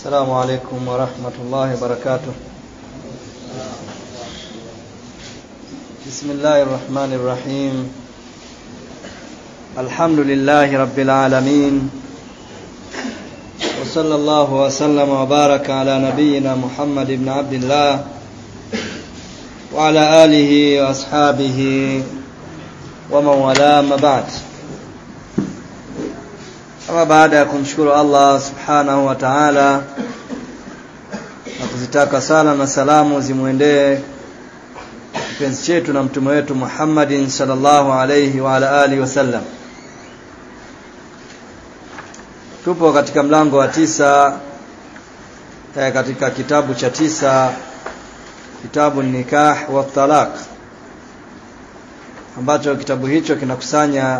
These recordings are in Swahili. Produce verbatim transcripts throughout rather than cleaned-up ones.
السلام عليكم ورحمة الله وبركاته. بسم الله الرحمن الرحيم. الحمد لله رب العالمين، وصلى الله وسلم وبارك على نبينا محمد بن عبد الله وعلى آله وأصحابه ومن والاه، ما بعد. Ama baada ya kumshukuru Allah subhanahu wa ta'ala na kuzitaka sala na salamu zimuendee kipenzi chetu na mtume wetu Muhammadin sallallahu alayhi wa ala alihi wasallam, tupo katika mlango wa tisa eh, katika kitabu cha tisa, kitabu nikah wa talaq, ambacho kitabu hicho kinakusanya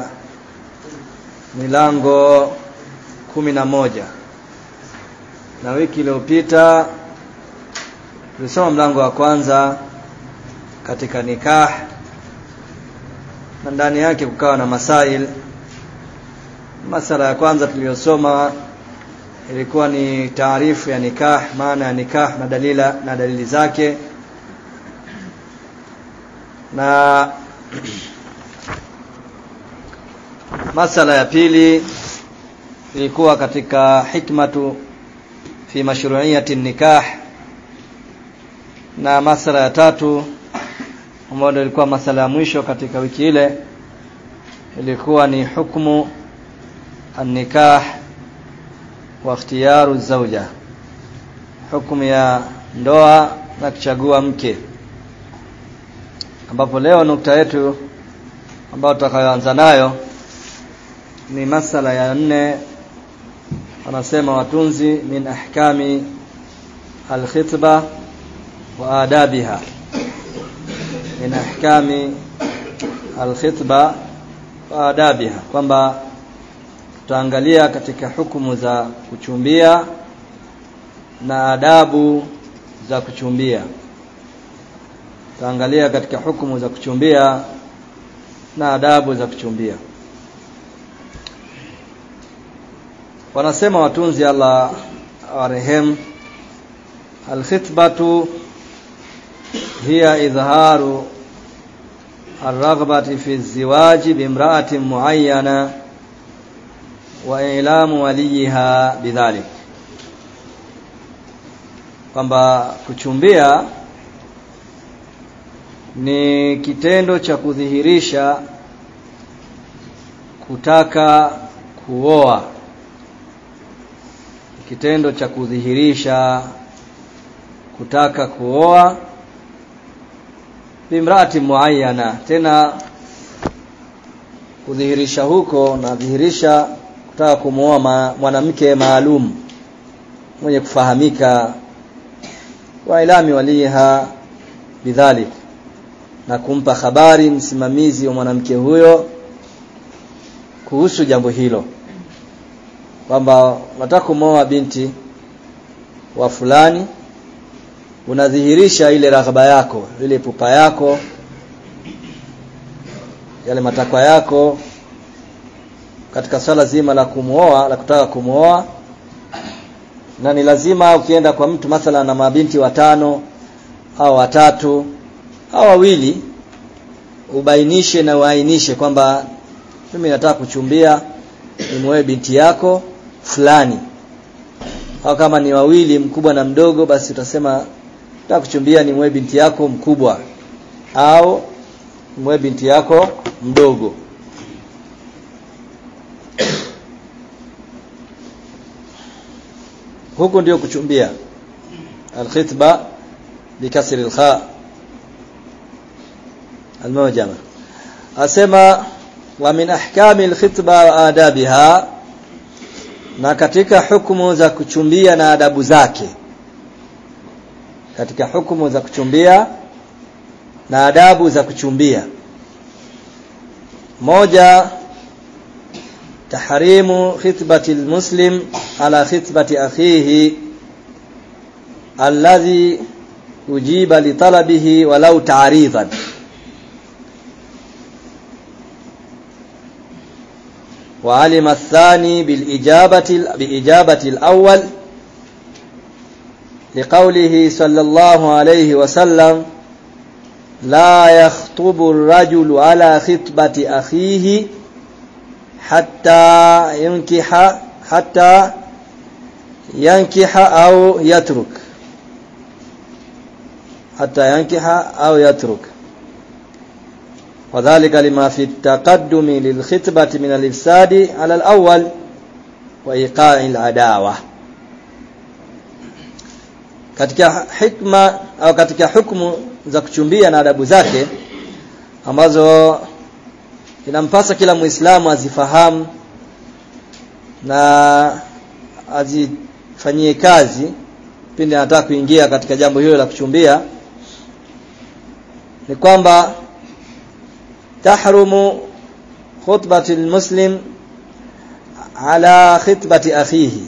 milango kumi na moja. Na wiki iliyopita tulisoma mlango wa kwanza katika nikah, na ndani yake kukawa na masail. Masala ya kwanza tuliyosoma ilikuwa ni taarifu ya nikah, maana ya nikah na dalila na dalili zake. Na masala ya pili ilikuwa katika hikmatu fi mashru'iyati nikah, na masala ya tatu ambayo ilikuwa masala ya mwisho katika wiki ile ilikuwa ni hukumu an-nikah wa ikhtiyaru zawja, hukumu ya ndoa na kuchagua mke, ambapo leo nukta yetu ambayo tutakayoanza nayo ni masala ya nne. Wanasema watunzi, min ahkami al-khitba wa adabiha, min ahkami al-khitba wa adabiha, kwamba tutaangalia katika hukumu za kuchumbia na adabu za kuchumbia. Tutaangalia katika hukumu za kuchumbia na adabu za kuchumbia. Wanasema watunzi, Allah awarehemu, al-khitbatu hiya idharu ar-raghbati fi az-ziwaji bimra'atin muayyana wa ilamu waliha bidhalik, kwamba kuchumbia ni kitendo cha kudhihirisha kutaka kuoa, kitendo cha kudhihirisha kutaka kuoa bimraati muayyana. Tena kudhihirisha huko na dhihirisha kutaka kumuoa mwanamke maalum mwenye kufahamika, wa ilami waliha bidhalik, na kumpa habari msimamizi wa mwanamke huyo kuhusu jambo hilo, kwamba unataka kumuoa binti wa fulani, unadhihirisha ile raghaba yako, ile pupa yako, yale matakwa yako katika swala zima la kumuoa, la kutaka kumuoa. Na ni lazima ukienda kwa mtu mathalan na mabinti watano au watatu au wawili, ubainishe na uainishe kwamba mimi nataka kuchumbia nimuoe binti yako fulani. Au kama ni wawili, mkubwa na mdogo, basi utasema nataka kuchumbia nimuoe binti yako mkubwa au nimuoe binti yako mdogo. Huko ndio kuchumbia, al-khitba bikasri al-kha al-mujama. Asema wa min ahkami al-khitba wa adabiha, na katika hukumu za kuchumbia na adabu zake. Katika hukumu za kuchumbia na adabu za kuchumbia, moja, tahrimu khitbati al-muslim ala khitbati akhihi alladhi ujiba li talabihi walau ta'ridan. وعلم الثاني بالإجابة بإجابة الأول liqaulihi sallallahu alayhi wasallam la yakhtubu ar-rajulu ala khitbati akhihi hatta yankiha hatta yankiha au yatruk hatta yankiha au yatruk wadhālika lima fi at-taqaddumi lil khitbati min al-ifsadi ala al-awwal wa iqa'i al-adawa. Katika hikma au katika hukumu za kuchumbia na adabu zake ambazo inampasa kila Muislamu azifahamu na azifanyie kazi pindi anataka kuingia katika jambo hilo la kuchumbia, ni kwamba tahrumu khutbati al-muslim ala khitbati akhihi,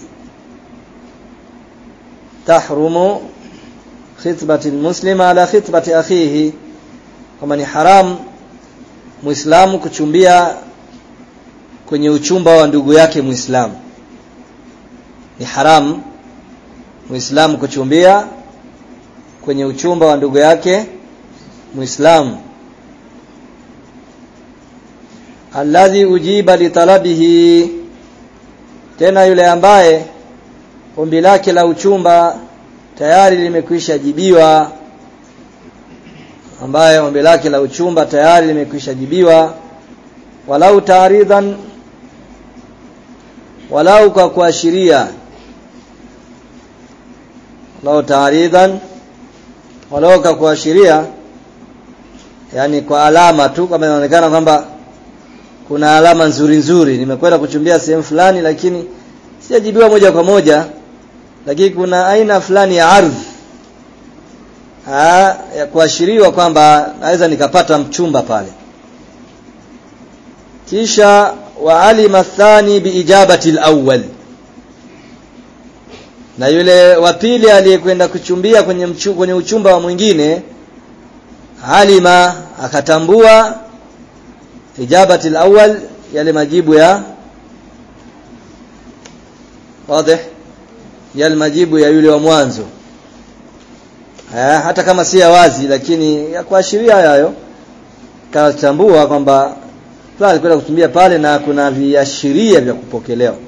tahrumu khitbati al-muslim ala khitbati akhihi, kama ni haram Muislamu kuchumbia kwenye uchumba wa ndugu yake Muislamu. Ni haram Muislamu kuchumbia kwenye uchumba wa ndugu yake Muislamu. Alladhi ujiba li talabihi, tena yule ambaye ombi lake la uchumba tayari limekwisha jibiwa, ambaye ombi lake la uchumba tayari limekwisha jibiwa, walau taaridan, walau kwa kuashiria, walau taaridan, walau kwa kuashiria, yani kwa alama tu, kama inaonekana kwamba kuna alama nzuri nzuri, nimekwenda kuchumbia sehemu fulani lakini sijajibiwa moja kwa moja, lakini kuna aina fulani ya ardhi ah ya kuashiriwa kwamba naweza nikapata mchumba pale. Kisha wa alima thani biijabati al-awwal, na yule wa pili aliyekwenda kuchumbia kwenye mchu, kwenye uchumba wa mwingine, alima akatambua ijabati al-awwal, yale majibu ya wazi, yale majibu ya yule wa mwanzo, hata kama si ya wazi lakini ya kuashiria hayo, katambua kwamba fulani kwenda kuchumbia pale na kuna viashiria vya kupokelewa.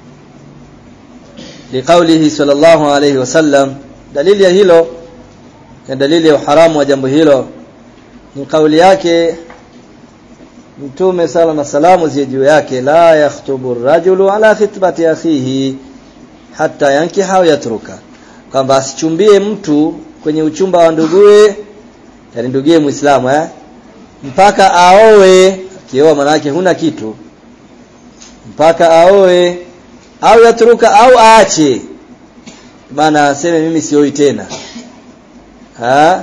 Liqaulihi sallallahu alayhi wasallam, dalili ya hilo na dalili ya uharamu wa jambo hilo ni kauli yake Mtume sala na salamu ziwe juu yake, la yakhtubu ar-rajulu ala khitbati akhihi hatta yankiha au yatruka, kwamba asichumbie mtu kwenye uchumba wa nduguye, yani nduguye Muislamu eh mpaka aoe. Akioa maana yake huna kitu, mpaka aoe au yatruka au aache, maana aseme mimi sioi tena. Ha,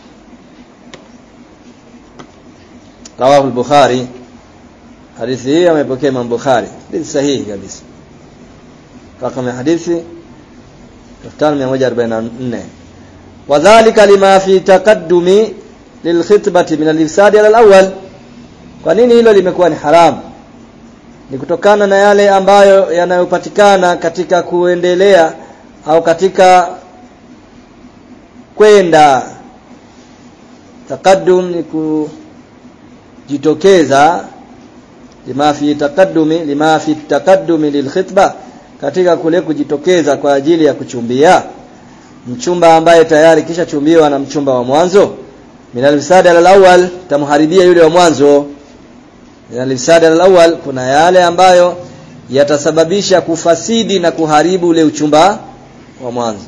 rawahu al-Bukhari, hadithi hii amepokea Imam Bukhari, hadithi sahihi kabisa, rakam ya hadithi elfu tano mia moja arobaini na nne. Wadhālika lima fi taqaddumi lilkhitbati min al-ifsadi ala al-awwal. Kwa nini hilo limekuwa ni haramu? Ni kutokana na yale ambayo yanayopatikana katika kuendelea au katika kwenda. Taqaddum ni kujitokeza, lima fi taqaddumi lima fi taqaddumi lilkhitba, katika kule kujitokeza kwa ajili ya kuchumbia mchumba ambaye tayari kisha chumbiwa na mchumba wa mwanzo. Min al-ifsad al-awwal, tamharibia yule wa mwanzo. Min al-ifsad al-awwal, kuna yale ambayo yatasababisha kufasidi na kuharibu ule uchumba wa mwanzo.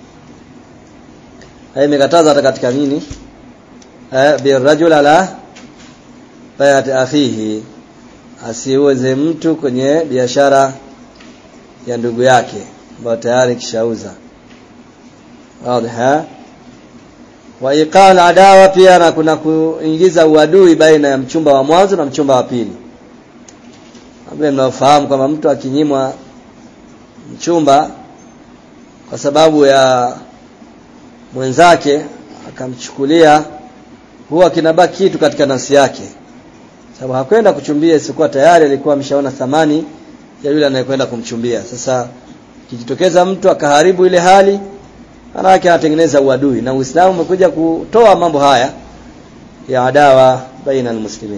Haya imekataza hata katika nini? Eh, bi rajul ala bayat akhihi, asiuze mtu kwenye biashara ya ndugu yake ambayo tayari kishauza. Wazi ha? Wa iqal adawa, pia na kuna kuingiza uadui baina ya mchumba wa mwanzo na mchumba wa pili. Ambaye mnafahamu kama mtu akinyimwa mchumba kwa sababu ya mwenzake akamchukulia, huwa kinabaki kitu katika nafsi yake, sababu hakwenda kuchumbia isikuwa tayari alikuwa ameshaona thamani ya yule anayekwenda kumchumbia. Sasa kijitokeza mtu akaharibu ile hali, anawake anatengeneza uadui, na Uislamu umekuja kutoa mambo haya ya adawa baina almuslimin.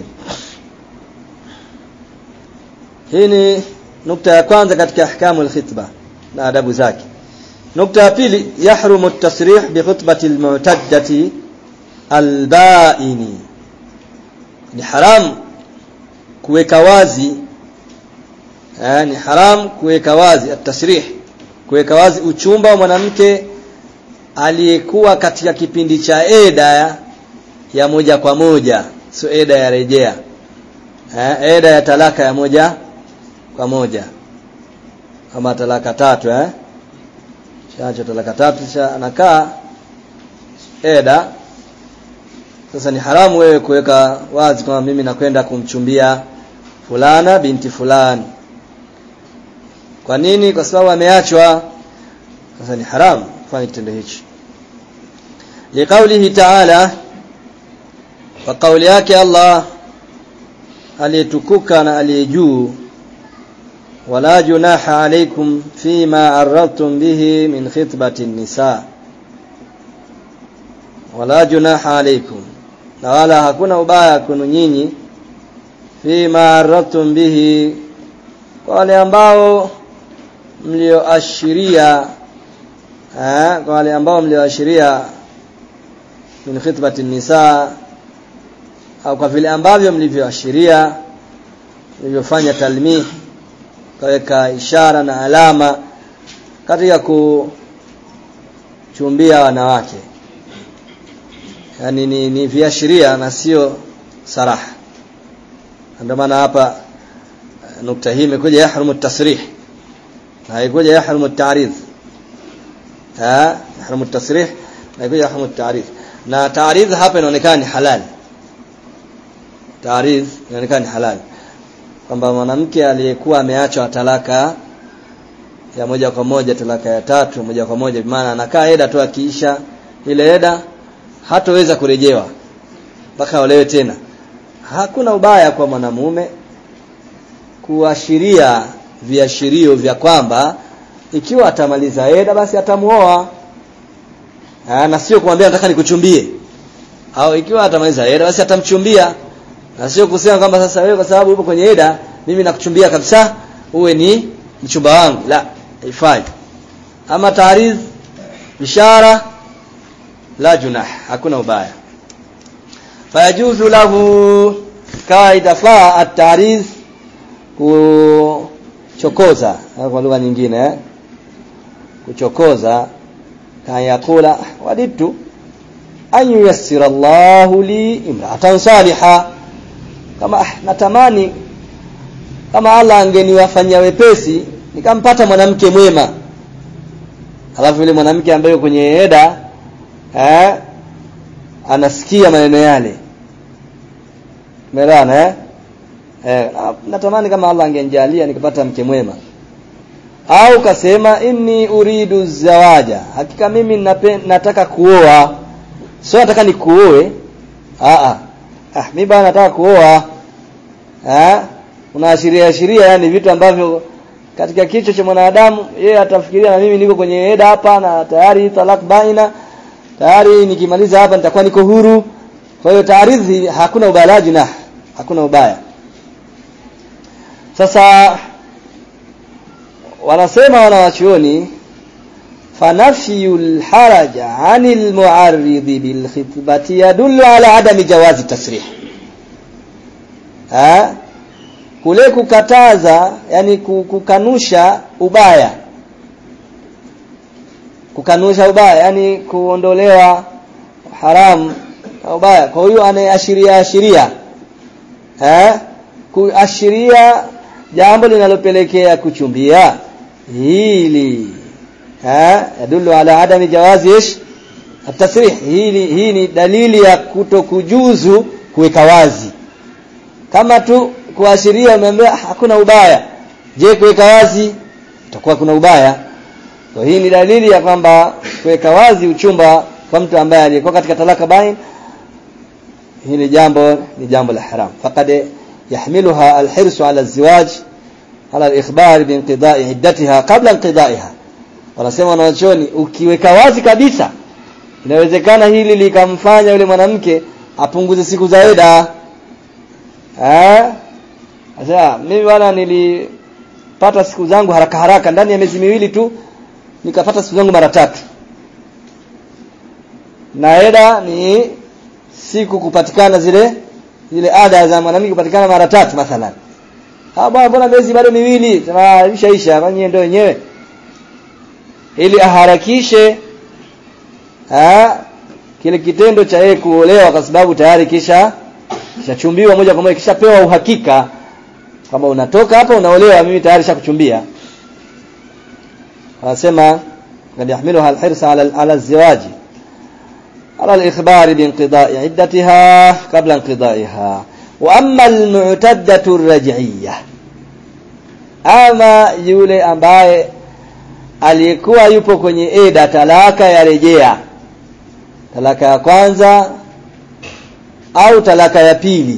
Hii ni nukta ya kwanza katika ahkamu alkhitba na adabu zake. Nukta ya pili, yahrumu at-tasrih bi khutbati al-mu'taddati al-ba'ini. Ni haram kuweka wazi, eh, ni haram kuweka wazi at-tasrih, kuweka wazi uchumba wa mwanamke aliyekuwa katika kipindi cha eda ya moja kwa moja, sio eda ya rejea, eh, eda ya talaka ya moja kwa moja, kama talaka tatu, eh chacho talaka tatu cha anakaa eda. Sasa ni haramu wewe kuweka wazi kama mimi nakwenda kumchumbia fulana binti fulani. Kwa nini? Kwa sababu ameachwa. Sasa ni haramu kufanya kitendo hicho. Liqaulihi ta'ala, wa kauli yake Allah aliyetukuka na aliyejuu, wala junaha alaykum fima aradtum bihi min khitbati an-nisa. Wala junaha alaykum, na wala hakuna ubaya kwenu nyinyi, fima aradtum bihi, kwa wale ambao mlioashiria, eh kwa wale ambao mlioashiria min khitbati an-nisa, au kwa vile ambavyo mlivyoashiria, mlivyofanya talmih, kaweka ishara na alama katika kuchumbia wanawake. Yani ni, ni viashiria na sio saraha. Ndio maana hapa nukta hii imekuja yahrumu at-tasrih, na haikuja yahrumu at-ta'rid. Ha, yahrumu at-tasrih na haikuja yahrumu at-ta'rid. Na ta'rid hapa inaonekana ni halal. Ta'rid inaonekana ni halal, kwamba mwanamke aliyekuwa ameachwa talaka ya moja kwa moja, talaka ya tatu moja kwa moja, maana anakaa eda tu, akiisha ile eda hataweza kurejewa mpaka olewe tena. Hakuna ubaya kwa mwanamume kuashiria viashirio vya kwamba ikiwa atamaliza eda basi atamuoa, na sio kumwambia nataka nikuchumbie, au ikiwa atamaliza eda basi atamchumbia, na sio kusema kwamba sasa wewe kwa sababu upo kwenye eda mimi nakuchumbia kabisa uwe ni mchumba wangu. La, haifai. Ama taariz, ishara, la junah, hakuna ubaya. Fayajuzu lahu, kaida fa at-taariz, kuchokoza kwa lugha nyingine, eh kuchokoza, kan yakula waditu an yuyassira Allahu li imra'atan salihah, kama ah, natamani kama Allah angeniwafanyia wepesi nikampata mwanamke mwema. Alafu yule mwanamke ambaye kwenye eda eh anasikia maneno yale, umeelewana eh eh natamani kama Allah angenijalia nikapata mke mwema. Au kasema inni uridu zawaja, hakika mimi nataka kuoa, sio nataka nikuoe. A a ah mimi bana nataka kuoa. Eh unaashiria ashiria, yani vitu ambavyo katika kichwa cha mwanadamu yeye atafikiria na mimi niko kwenye eda hapa na tayari talak baina, tayari nikimaliza hapa nitakuwa niko huru. Kwa hiyo taarizi hakuna ubalaji na hakuna ubaya. Sasa wanasema wanawachuoni, fanafiyul haraja 'anil mu'arrid bil khitbati yadullu ala adami jawazi tasrih. Ah kule kukataza, yani kukanusha ubaya, kukanusha ubaya, yani kuondolewa haramu ubaya. Kwa hiyo anaashiria ashiria eh kuashiria jambo linalopelekea kuchumbia hili, eh yadullu ala adami jawazi ish at-tasrih. Hili hii ni dalili ya kutokujuzu kuweka wazi. Kama tu kuashiria umeambia hakuna ubaya, je kuweka wazi itakuwa kuna ubaya. Kwa hii ni dalili ya kwamba kuweka wazi uchumba kwa mtu ambaye alikuwa katika talaka bain, hili jambo ni jambo la haram. Faqad yahmiluha al-hirsu ala az-zawaj ala al-ikhbar bi inqida'i iddatiha qabla inqida'iha, Wanasema wanachuoni ukiweka wazi kabisa inawezekana hili likamfanya yule mwanamke apunguze siku za eda. Eh? Sasa mimi bwana nilipata siku zangu haraka haraka ndani ya miezi miwili tu nikapata siku zangu mara tatu. Na eda ni siku kupatikana zile zile ada za mwanamke kupatikana mara tatu mathalan. Ah bwana mbona miezi bado miwili? Sema ishaisha kwani ndio wenyewe. Ili aharakishe ah kile kitendo cha yeye kuolewa kwa sababu tayari kisha kishachumbiwa moja kwa moja, kishapewa uhakika kama unatoka hapa unaolewa, mimi tayari shakuchumbia. Anasema qad yahmiluha al-hirsa ala ala az-zawaji ala al-ikhbar bi inqida'i iddatiha qabla inqida'iha. Wa amma al-mu'taddatu ar-raj'iyyah, ama yule ambaye aliyekuwa yupo kwenye eda talaka ya rejea, talaka ya kwanza au talaka ya pili,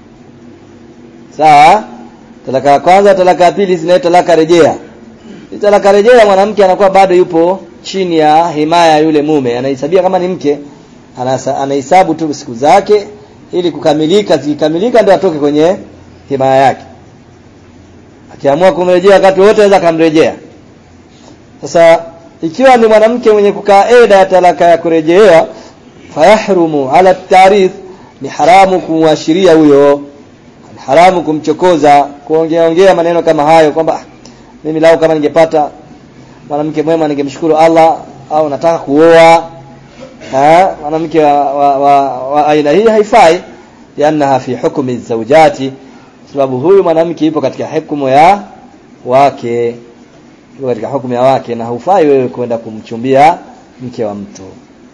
sawa? Talaka ya kwanza, talaka ya pili zinaitwa talaka rejea. Talaka rejea mwanamke anakuwa bado yupo chini ya himaya yule mume, anahesabia kama ni mke, anahesabu tu siku zake ili kukamilika, zikikamilika ndio atoke kwenye himaya yake. Akiamua kumrejea wakati wote anaweza kumrejea. Sasa ikiwa ni mwanamke mwenye kukaa eda ya talaka ya kurejea, fayahrumu ala at-tarith, ni haramu kumwashiria huyo, ni haramu kumchokoza, kuongea ongea maneno kama hayo kwamba mimi lao kama ningepata mwanamke mwema ningemshukuru Allah, au nataka kuoa. Eh, mwanamke wa, wa, wa, wa aina hii haifai, lianna fi hukmi zawjati, sababu huyu mwanamke yupo katika hukumu ya wake, yupo katika hukumu ya wake, na hufai wewe kwenda kumchumbia mke wa mtu.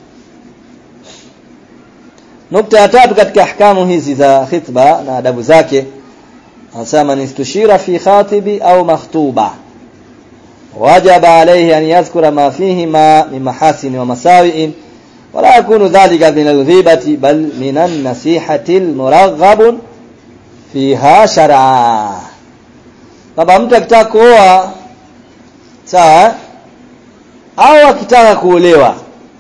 Nukta ya tatu katika ahkamu hizi za khitba na adabu zake, anasema nistushira fi khatibi au makhtuba wajaba alayhi an yadhkura ma fihi ma min mahasin wa masawi'in wala yakunu dhalika min al-ghibati bal min an-nasihati al-muraghab fiha shar'a. Baba mtu akitaka kuoa, sawa, au akitaka kuolewa,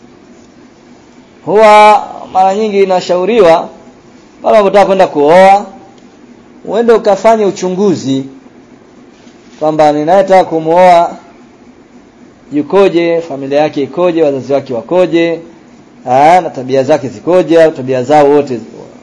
huwa mara nyingi inashauriwa kama unataka kwenda kuoa uende ukafanye uchunguzi kwamba ninayetaka kumuoa yukoje, familia yake ikoje, wazazi wake wakoje, ah na tabia zake zikoje, au tabia zao wote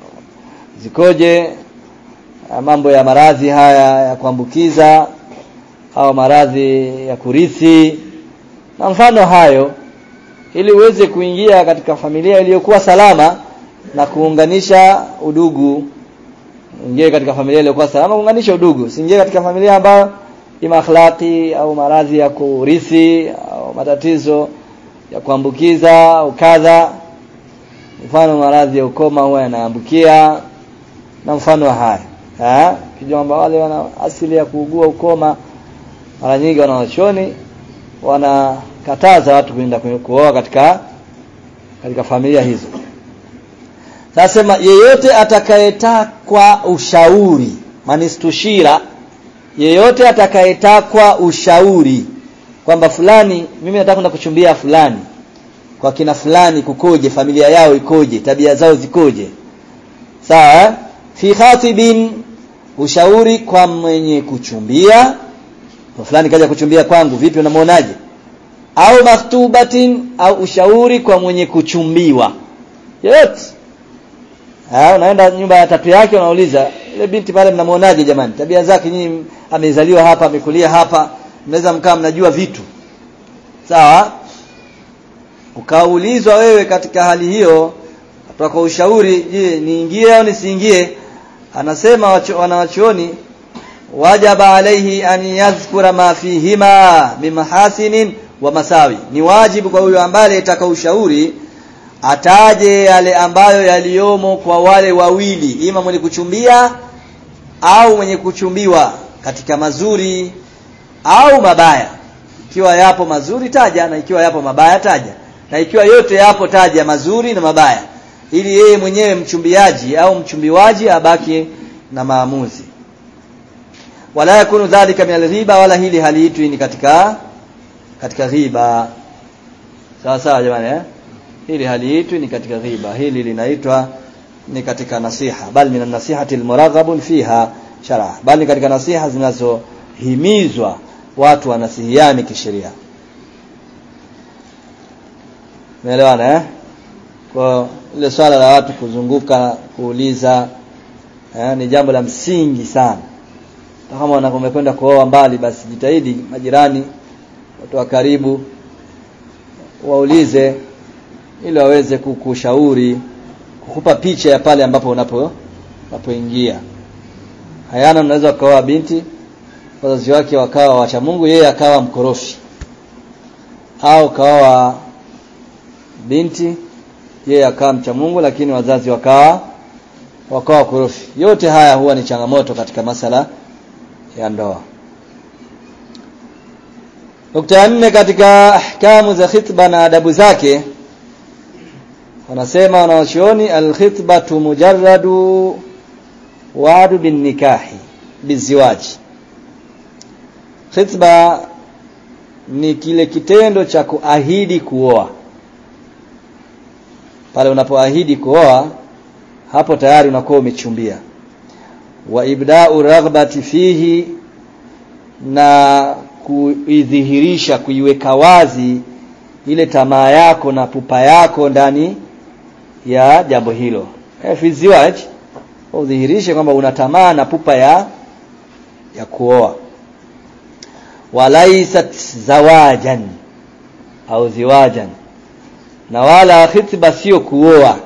zikoje, mambo ya maradhi haya ya kuambukiza au maradhi ya kurithi na mfano hayo, ili uweze kuingia katika familia iliyokuwa salama na kuunganisha udugu. Ingie katika familia iliyokuwa salama, kuunganisha udugu. Usiingie katika familia ambayo ima akhlaqi au maradhi ya kurithi au matatizo ya kuambukiza au kadha, mfano maradhi ya ukoma huwa yanaambukia na mfano haya. Eh, kijua kwamba wale wana asili ya kuugua ukoma, mara nyingi wanaochoni wanakataza watu kwenda kuoa katika katika familia hizo. Sasa sema yeyote atakayetakwa ushauri, manistushira, yeyote atakayetakwa ushauri kwamba fulani, mimi nataka kwenda kuchumbia fulani, kwa kina fulani kukoje, familia yao ikoje, tabia zao zikoje, sawa? Fi khatibin, ushauri kwa mwenye kuchumbia, kwa fulani kaja kuchumbia kwangu, vipi unamuonaje? Au makhtubatin, au ushauri kwa mwenye kuchumbiwa yote. Ah, unaenda nyumba ya tatu yake unauliza, ile binti pale mnamuonaje jamani? Tabia zake, nyinyi amezaliwa hapa, amekulia hapa, mnaweza mkaa mnajua vitu. Sawa? Ukaulizwa wewe katika hali hiyo, atoka ushauri, je, niingie au nisiingie? Anasema wanawachuoni wajaba alayhi an yadhkura ma fihima bimahasinin wa masawi. Ni wajibu kwa huyo ambaye ataka ushauri ataje yale ambayo yaliomo kwa wale wawili, ima mwenye kuchumbia au mwenye kuchumbiwa, katika mazuri au mabaya. Ikiwa yapo mazuri taja, na ikiwa yapo mabaya taja, na ikiwa yote yapo taja mazuri na mabaya, ili yeye mwenyewe mchumbiaji au mchumbiwaji abaki na maamuzi. Wala yakunu dhalika min al-ghiba, wala hili haliitwi ni katika katika ghiba. Sawa sawa jamani eh? Hili haliitwi ni katika ghiba, hili linaitwa ni katika nasiha, bali min an-nasihati al-muraghabun fiha shar'a, bali katika nasiha zinazohimizwa watu wanasihiani kisheria. Umeelewana eh? Kwa ile swala la watu kuzunguka kuuliza eh, ni jambo la msingi sana. Kama wanakomekwenda kuoa mbali, basi jitahidi majirani, watu wa karibu waulize ili waweze kukushauri, kukupa picha ya pale ambapo unapo unapoingia. Hayana unaweza kuoa binti wazazi wake wakawa wacha Mungu, yeye akawa mkorofi, au kaoa binti yeye akawa mcha Mungu lakini wazazi wakawa wakawa korofi. Yote haya huwa ni changamoto katika masala ya ndoa. Nukta nne katika ahkamu za khitba na adabu zake, wanasema wanawachuoni, al-khitbatu mujarradu wa'du bin nikahi biziwaji. Khitba ni kile kitendo cha kuahidi kuoa. Pale unapoahidi kuoa, hapo tayari unakuwa umechumbia. Wa ibda'u raghbati fihi, na kuidhihirisha, kuiweka wazi ile tamaa yako na pupa yako ndani ya jambo hilo. Eh, fi ziwaj, udhihirishe kwamba una tamaa na pupa ya ya kuoa. Walaisat zawajan au ziwajan, na wala khitba sio kuoa.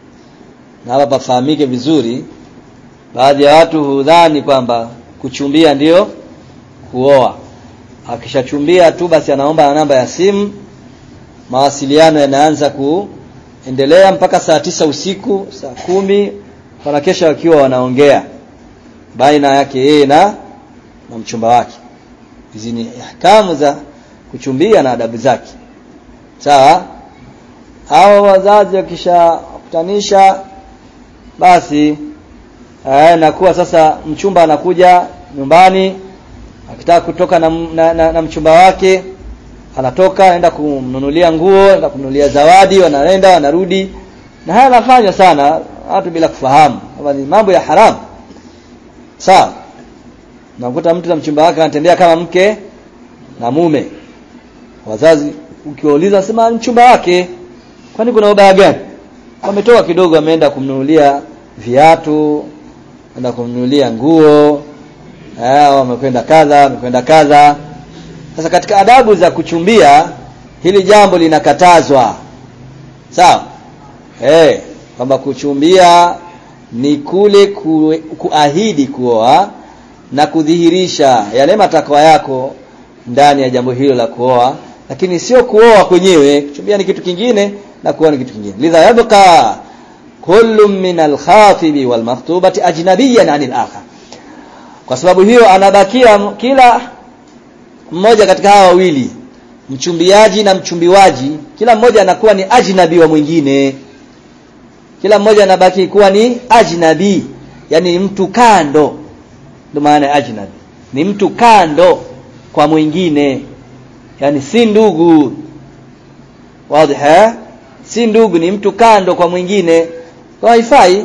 Na hapa pafahamike vizuri, baadhi ya watu hudhani kwamba kuchumbia ndio kuoa. Akishachumbia tu basi anaomba namba ya simu, mawasiliano yanaanza kuendelea mpaka saa tisa usiku, saa kumi wanakesha wakiwa wanaongea baina yake yeye na na mchumba wake. Hizi ni ahkamu za kuchumbia na adabu zake. Sawa? Hao wazazi wakishakutanisha, basi eh, nakuwa sasa mchumba anakuja nyumbani akitaka kutoka na, na, na, na mchumba wake, anatoka anaenda kumnunulia nguo, anaenda kumnunulia zawadi, wanaenda wanarudi. Na haya yanafanywa sana watu bila kufahamu kwamba ni mambo ya haramu. Sawa? Unakuta mtu na mchumba wake anatembea kama mke na mume. Wazazi ukiwauliza sema mchumba wake, kwani kuna ubaya gani? Wametoka kidogo, ameenda kumnunulia viatu, ameenda kumnunulia nguo, eh, wamekwenda kadha, wamekwenda kadha. Sasa katika adabu za kuchumbia, hili jambo linakatazwa. Sawa? Eh, kwamba kuchumbia ni kule ku, kuahidi kuoa na kudhihirisha yale matakwa yako ndani ya jambo hilo la kuoa, lakini sio kuoa kwenyewe. Kuchumbia ni kitu kingine na kuoa ni kitu kingine. Lidha yabqa kullu min al-khatibi wal makhtubati ajnabiyan 'anil akhar. Kwa sababu hiyo anabakia kila mmoja katika hawa wawili, mchumbiaji na mchumbiwaji, kila mmoja anakuwa ni ajnabi wa mwingine. Kila mmoja anabaki kuwa ni ajnabi, yani mtu kando. Ndio maana ajnabi ni mtu kando kwa mwingine, yani si ndugu. Wazi ha? Si ndugu, ni mtu kando kwa mwingine. Kwa haifai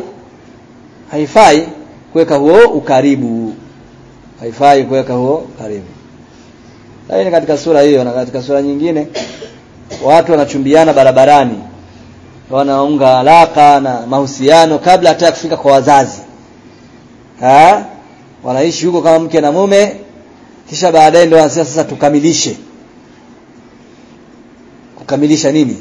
haifai kuweka huo ukaribu. Haifai kuweka huo karibu. Lakini katika sura hiyo na katika sura nyingine, watu wanachumbiana barabarani, wanaunga alaka na mahusiano kabla hata kufika kwa wazazi. Ha? Wanaishi huko kama mke na mume, kisha baadaye ndio wanasema sasa tukamilishe. Kukamilisha nini?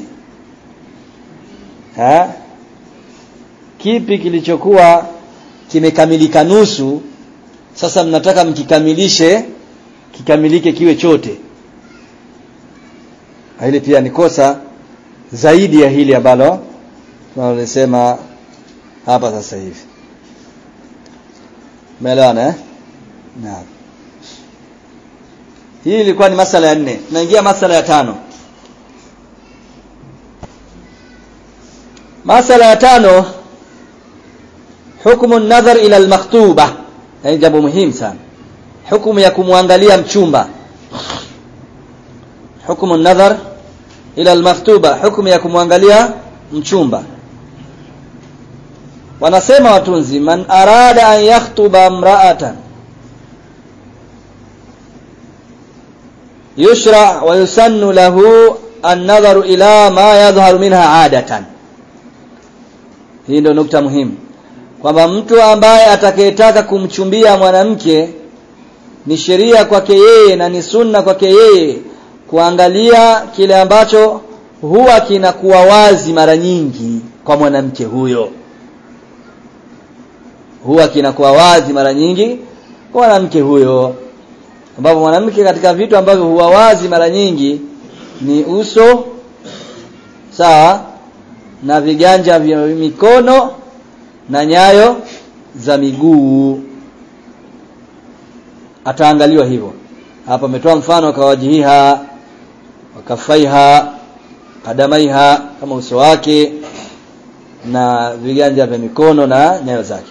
Ha? Kipi kilichokuwa kimekamilika nusu, sasa mnataka mkikamilishe kikamilike kiwe chote. Hili pia ni kosa zaidi ya hili ambalo tunalosema hapa sasa hivi. Umeelewana eh? Naam. Hii ilikuwa ni masala ya nne. Tunaingia masala ya tano. Masala ya tano, hukumu an-nadhar ila al-makhtuba. Hili jambo muhimu sana. Hukumu ya kumwangalia mchumba. hukumu an-nadhar ila al-makhtuba, hukumu ya kumwangalia mchumba. Wanasema watunzi, man arada an yakhtuba imra'atan yushra wa yusannu lahu an-nadharu ila ma yadhharu minha 'adatan. Hii ndio nukta muhimu, kwamba mtu ambaye atakayetaka kumchumbia mwanamke ni sheria kwake yeye na ni sunna kwake yeye kuangalia kile ambacho huwa kinakuwa wazi mara nyingi kwa mwanamke huyo. Huwa kinakuwa wazi mara nyingi kwa mwanamke huyo, ambapo mwanamke katika vitu ambavyo huwa wazi mara nyingi ni uso, sawa, na viganja vya mikono na nyayo za miguu. Ataangaliwa hivyo. Hapa ametoa mfano kwa wajihiha, wakafaiha, kadamaiha, kama uso wake na viganja vya mikono na nyayo zake.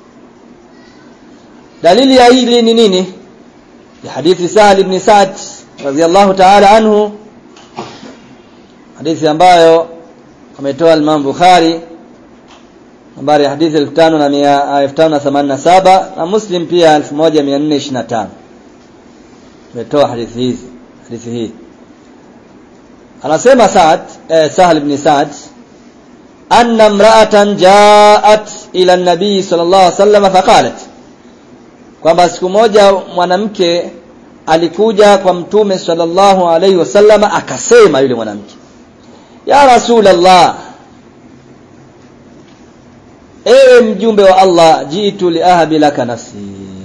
Dalili ya hili ni nini? Ni hadithi Sahal ibn Sa'd radhiyallahu ta'ala anhu, hadithi ambayo ametoa Imam Bukhari, nambari hadithi elfu tano na themanini na saba, na Muslim pia elfu moja mia nne ishirini na tano. Ametoa hadithi hizi, hadithi hii. Anasema Sa'd eh, Sahal ibn Sa'd, anna imra'atan ja'at ila an-nabi sallallahu alayhi wasallam faqalat, kwamba siku moja mwanamke alikuja kwa mtume sallallahu alayhi wasallam akasema yule mwanamke, ya Rasulullah, ewe mjumbe wa Allah, jitu li ahabi laka nafsi,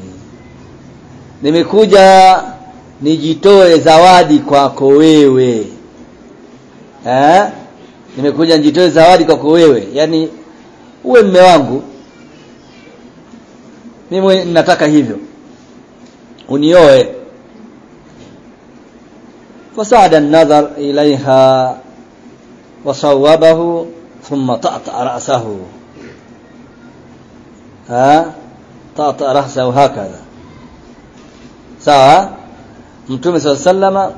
nimekuja nijitoe zawadi kwako wewe. Eh? Nimekuja nijitoe zawadi kwako wewe, yani uwe mume wangu, mimi nataka hivyo, unioe. Fasada an-nadhar ilaiha wasawabahu thumma ta'ta ra'sahu. Ha? Ta'ta ra'sahu hakadha. Sawa? Mtume sallallahu alayhi wasallam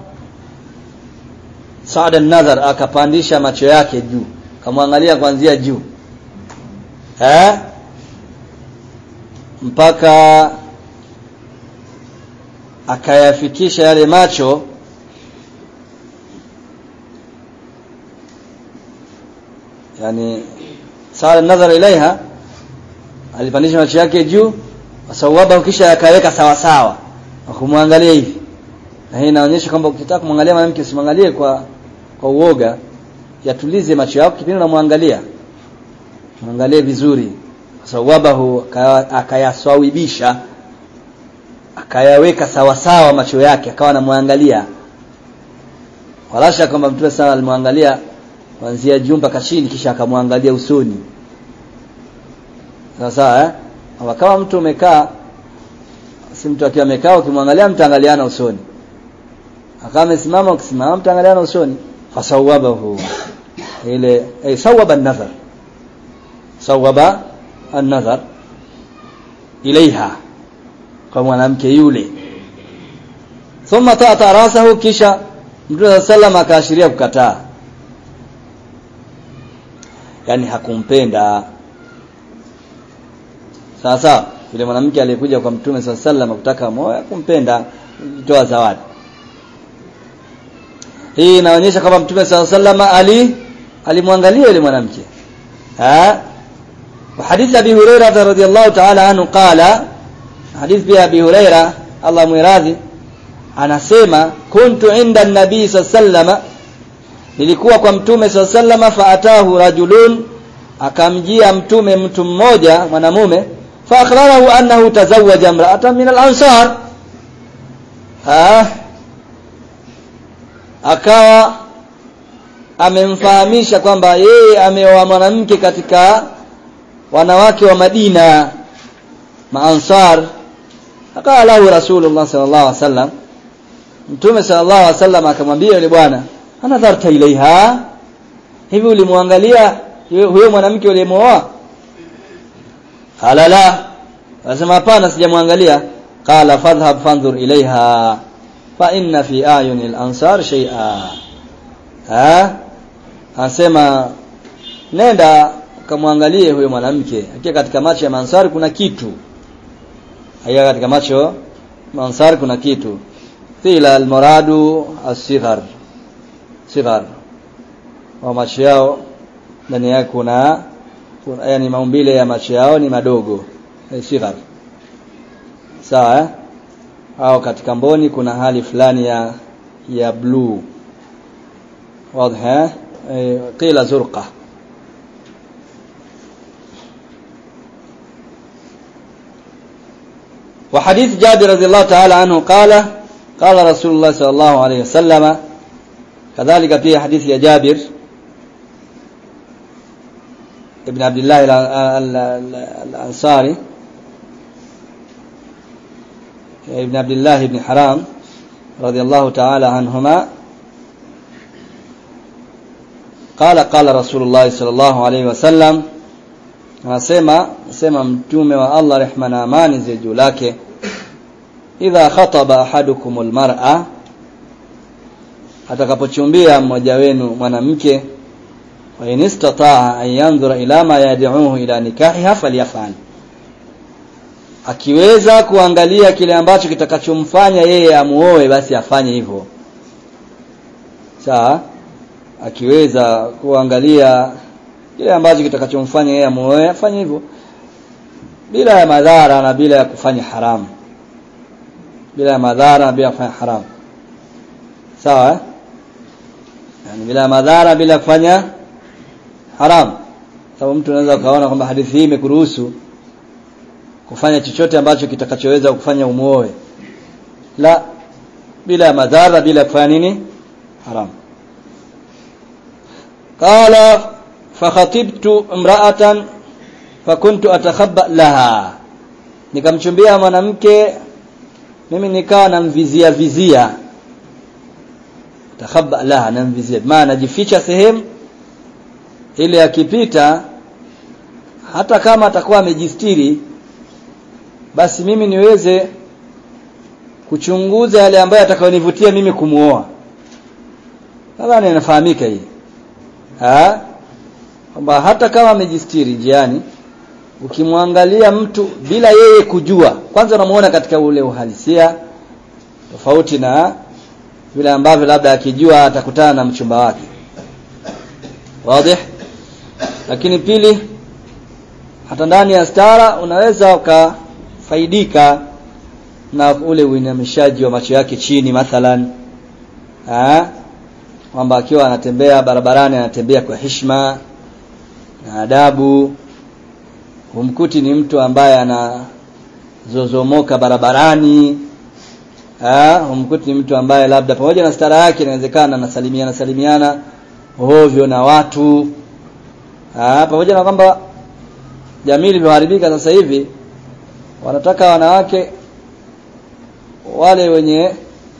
saada an-nadhar, akapandisha macho yake juu, kamwangalia kuanzia juu, eh, mpaka akayafikisha yale macho yani saada an-nadhar ilaiha, alipandisha macho yake juu, wasawaba, kisha akaweka sawa sawa na kumwangalia hivi. Na hii inaonyesha kwamba ukitaka kumwangalia mwanamke usimwangalie kwa kwa uoga, yatulize macho yako kipindi unamwangalia, muangalie vizuri. Sawabahu, akayaswawibisha, akayaweka sawa sawa macho yake, akawa anamwangalia. Walasha kwamba Mtume sana alimwangalia kuanzia juu mpaka chini, kisha akamwangalia usoni. Sasa eh kama mtu umekaa, si mtu akiwa amekaa ukimwangalia mtaangaliana usoni, akawa amesimama ukisimama mtaangaliana usoni. Fasawabahu, ile ay sawaba an-nazar, sawaba an-nazar ilaiha, kwa mwanamke yule. Thumma ta'ta rasahu, kisha Mtume sallallahu akaashiria kukataa, yani hakumpenda. Sasa yule mwanamke aliyekuja kwa Mtume sallallahu alaihi wasallam kutaka moyo, kumpenda, kutoa zawadi. Hii inaonyesha kwamba Mtume sallallahu alaihi wasallam ali alimwangalia yule mwanamke. Ha? Wa hadith Abi Hurairah radhiyallahu ta'ala anhu qala, hadith bi Abi Hurairah Allah muiradhi, anasema kuntu inda an-nabii sallallahu alaihi wasallam, nilikuwa kwa Mtume sallallahu alaihi wasallam, fa atahu rajulun, akamjia Mtume mtu mmoja mwanamume, fa akhbarahu annahu tazawwaja imra'atan min al-ansar. Ah, akawa amemfahamisha kwamba yeye ameoa mwanamke katika wanawake wa Madina, maansar. Akala lahu Rasulullah sallallahu alaihi wasallam, Mtume sallallahu alaihi wasallam akamwambia yule bwana, anadharta ilaiha, hivi ulimwangalia huyo mwanamke uliyemooa? Qala la, anasema hapana, sijamwangalia. Qala fadhhab fanzur ilaiha fa inna fi ayunil ansar shay'a. Ha? Anasema nenda kamwangalie huyo mwanamke, hakika katika macho ya Ansari kuna kitu. Hakika katika macho ya Ansari kuna kitu. Qila al-muradu as-sighar. Sighar. Wa macho yao ndani yake kuna, kuna yani maumbile ya macho yao ni madogo. Sighar. Sawa eh? Au katika mboni kuna hali fulani ya ya blue. Wazi eh? Qila zurqa. وحديث جابر رضي الله تعالى عنه قال قال رسول الله صلى الله عليه وسلم كذلك في حديث يا جابر ابن عبد الله الأنصاري ابن عبد الله بن حرام رضي الله تعالى عنهما قال قال رسول الله صلى الله عليه وسلم anasema sema mtume wa Allah rehma na amani ziwe juu lake, idha khataba ahadukumul mar'a, atakapochumbia mmoja wenu mwanamke, wa inistata'a an yanzura ila ma yad'uhu ila nikahiha falyaf'al, akiweza kuangalia kile ambacho kitakachomfanya yeye amuoe basi afanye hivyo. Sawa? Akiweza kuangalia kile ambacho kitakachomfanya yeye amuoe afanye hivyo bila ya madhara na bila ya kufanya haramu, bila ya madhara na bila ya kufanya haramu. Sawa eh? Yani bila madhara bila kufanya haramu. Sababu mtu anaweza kaona kwamba hadithi hii imekuruhusu kufanya chochote ambacho kitakachoweza kufanya umuoe. La, bila ya madhara bila kufanya nini? Haramu. Qala fakhatibtu imra'atan fakuntu atakhabba laha, nikamchumbia mwanamke mimi nikawa namvizia vizia. Takhabba laha, namvizia maana najificha sehemu ili akipita hata kama atakuwa amejistiri basi mimi niweze kuchunguza yale ambayo atakayonivutia mimi kumuoa. Nadhani inafahamika hii. Ah, kwamba hata kama amejistiri njiani, ukimwangalia mtu bila yeye kujua, kwanza unamuona katika ule uhalisia tofauti na vile ambavyo labda akijua atakutana na mchumba wake. Wazi? Lakini pili, hata ndani ya stara unaweza ukafaidika na ule uinamishaji wa macho yake chini mathalan. Ah, kwamba akiwa anatembea barabarani anatembea kwa heshima na adabu, humkuti ni mtu ambaye anazozomoka barabarani. Ah, humkuti ni mtu ambaye labda pamoja na stara yake inawezekana anasalimiana salimiana hovyo na watu. Ah, pamoja na kwamba jamii iliyoharibika sasa hivi wanataka wanawake wale wenye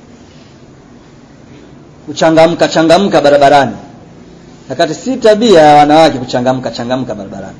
kuchangamka changamka barabarani, wakati si tabia ya wanawake kuchangamka changamka barabarani.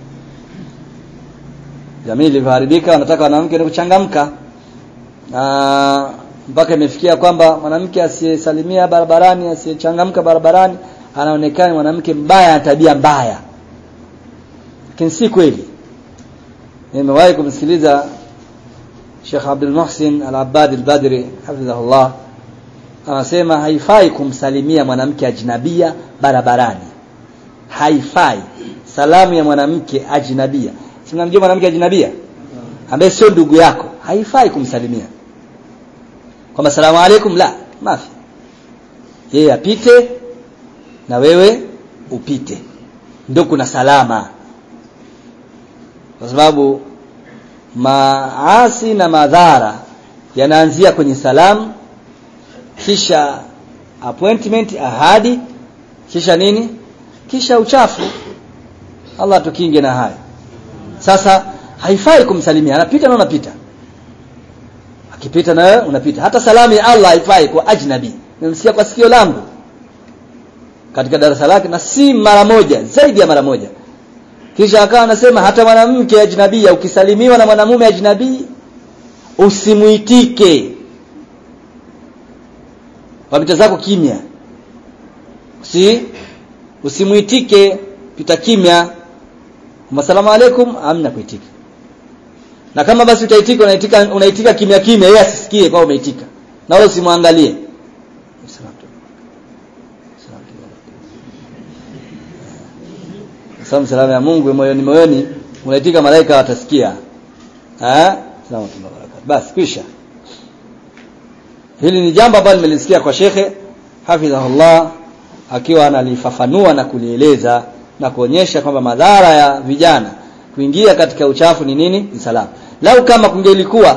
Jamii iliyoharibika wanataka wanawake ni kuchangamka, na mpaka imefikia kwamba mwanamke asiyesalimia barabarani, asiyechangamka barabarani anaonekana mwanamke mbaya na tabia mbaya. Lakini si kweli. Nimewahi kumsikiliza Sheikh Abdul Muhsin Al-Abbad Al-Badri hafidhahullah, anasema haifai kumsalimia mwanamke ajnabia barabarani. Haifai. Salamu ya mwanamke ajnabia, si mnamjua mwanamke ajnabia ambaye sio ndugu yako, haifai kumsalimia kwamba salamu alaykum, la, mafi. Yeye apite na wewe upite, ndio kuna salama. Kwa sababu maasi na madhara yanaanzia kwenye salamu, kisha appointment, ahadi, kisha nini? Kisha uchafu. Allah tukinge na haya. Sasa haifai kumsalimia, anapita na unapita, akipita na wewe unapita. Hata salamu ya Allah haifai kwa ajnabi. Nimesikia kwa sikio langu katika darasa lake, na si mara moja, zaidi ya mara moja. Kisha akawa anasema hata mwanamke ajnabia ukisalimiwa na mwanamume ajnabi usimuitike. wapita zako kimya, si usimuitike, pita kimya, asalamu alaykum, amna kuitika. Na kama basi utaitika, unaitika unaitika kimya kimya, yeye asisikie kwa umeitika, na wewe usimwangalie. Salamu salamu ya Mungu moyoni moyoni, unaitika, malaika watasikia. Eh? Salamu alaykum. Basi kisha hili ni jambo ambalo nimelisikia kwa shekhe hafidhahullah akiwa analifafanua na kulieleza na kuonyesha kwamba madhara ya vijana kuingia katika uchafu ni nini? Ni salamu. Lau kama kungelikuwa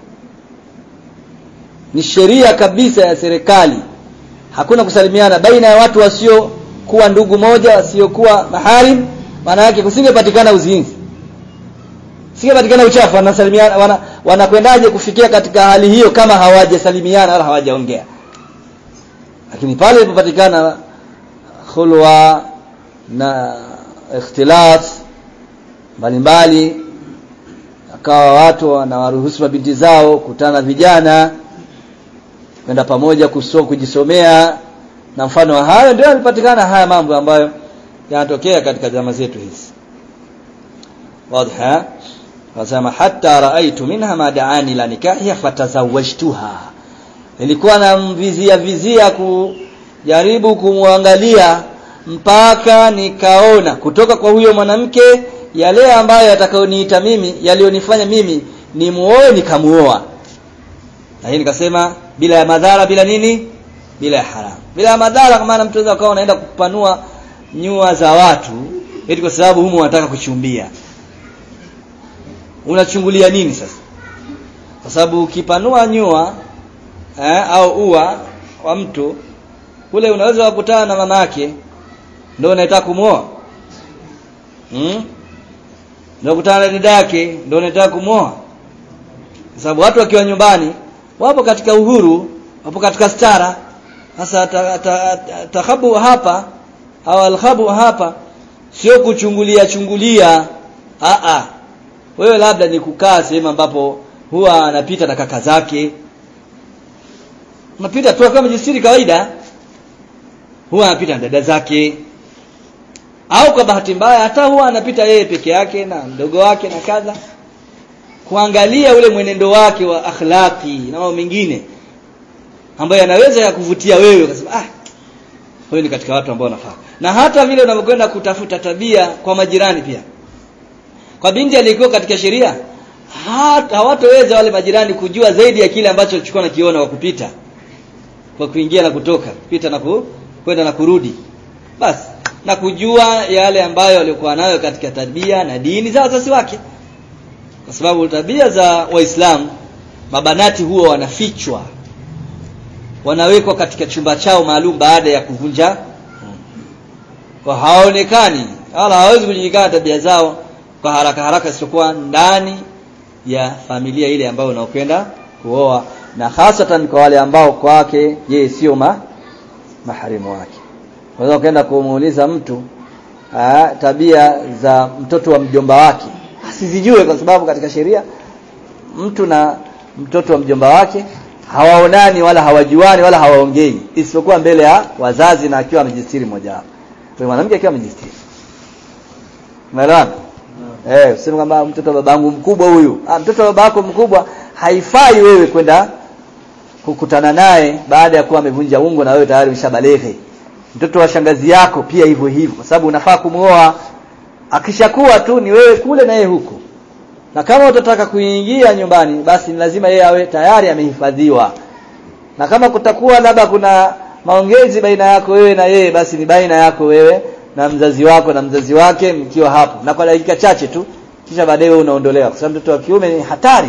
ni sheria kabisa ya serikali, hakuna kusalimiana baina ya watu wasio kuwa ndugu moja, wasio kuwa maharim, maana yake kusingepatikana uzinzi, singepatikana uchafu. Wanasalimiana, wana wanakwendaje kufikia katika hali hiyo kama hawajasalimiana wala hawajaongea? Lakini pale ilipopatikana khulwa na ikhtilat mbalimbali, akawa watu wanawaruhusu mabinti zao kutana vijana kwenda pamoja kusoma, kujisomea na mfano wa hayo, ndio yalipatikana haya mambo ambayo yanatokea katika zama zetu hizi. Wazi? Wasema hatta raaitu minha ma da'ani la nikahi fatazawajtuha. Nilikuwa namvizia vizia kujaribu kumwangalia mpaka nikaona kutoka kwa huyo mwanamke yale ambayo yatakayoniita mimi, yalionifanya mimi ni muoe, nikamuoa. Na hii nikasema bila ya madhara, bila nini? Bila ya haramu. Bila ya madhara, kwa maana mtu anaweza akawa anaenda kupanua nyua za watu eti kwa sababu humu wanataka kuchumbia. Unachungulia nini sasa? Kwa sababu ukipanua nyua eh, au ua wa mtu kule, unaweza kukutana na mama yake, ndio unataka kumuoa. Hmm? Ndio kukutana na dada yake, ndio unataka kumuoa. Kwa sababu watu wakiwa nyumbani wapo katika uhuru, wapo katika stara. Sasa takhabu hapa au alkhabu hapa sio kuchungulia chungulia. A a. Wewe labda ni kukaa sehemu ambapo huwa anapita na kaka zake. Unapita tu kama jisiri kawaida. Huwa anapita na dada zake. Au kwa bahati mbaya hata huwa anapita yeye peke yake na mdogo wake na kadha. Kuangalia ule mwenendo wake wa akhlaqi na mambo mengine ambayo yanaweza yakuvutia wewe ukasema ah, huyu ni katika watu ambao wanafaa. Na hata vile unapokwenda kutafuta tabia kwa majirani pia. Kwa binti alikuwa katika sheria, hata hawatoweza wale majirani kujua zaidi ya kile ambacho alichukua na kiona kwa kupita, kwa kuingia na kutoka, kupita na ku, kwenda na kurudi. Basi na kujua yale ambayo walikuwa nayo katika tabia na dini za wazazi wake. Kwa sababu tabia za Waislamu, mabanati huwa wanafichwa, wanawekwa katika chumba chao maalum baada ya kuvunja, kwa haonekani wala hawezi kujulikana tabia zao kwa haraka haraka, isipokuwa ndani ya familia ile ambayo unaokwenda kuoa, na hasatan kwa wale ambao kwake yeye sio ma maharimu wake. Unaweza kwenda kumuuliza mtu aa, tabia za mtoto wa mjomba wake, asizijue, kwa sababu katika sheria mtu na mtoto wa mjomba wake hawaonani wala hawajuani wala hawaongei, isipokuwa mbele ya wazazi na akiwa amejistiri mmoja wapo. Kwa mwanamke akiwa amejistiri. Umeelewa? Eh, useme kama mtoto wa babangu mkubwa huyu. Ah, mtoto wa babako mkubwa haifai wewe kwenda kukutana naye baada ya kuwa amevunja ungo na wewe tayari umeshabaleghe. Mtoto wa shangazi yako pia hivyo hivyo, kwa sababu unafaa kumuoa. Akishakuwa tu ni wewe kule na yeye huko. Na kama utataka kuingia nyumbani, basi ni lazima yeye awe tayari amehifadhiwa. Na kama kutakuwa labda kuna maongezi baina yako wewe na yeye, basi ni baina yako wewe na mzazi wako na mzazi wake mkiwa hapo, na kwa dakika chache tu, kisha baadaye wewe unaondolewa, kwa sababu mtoto wa kiume ni hatari.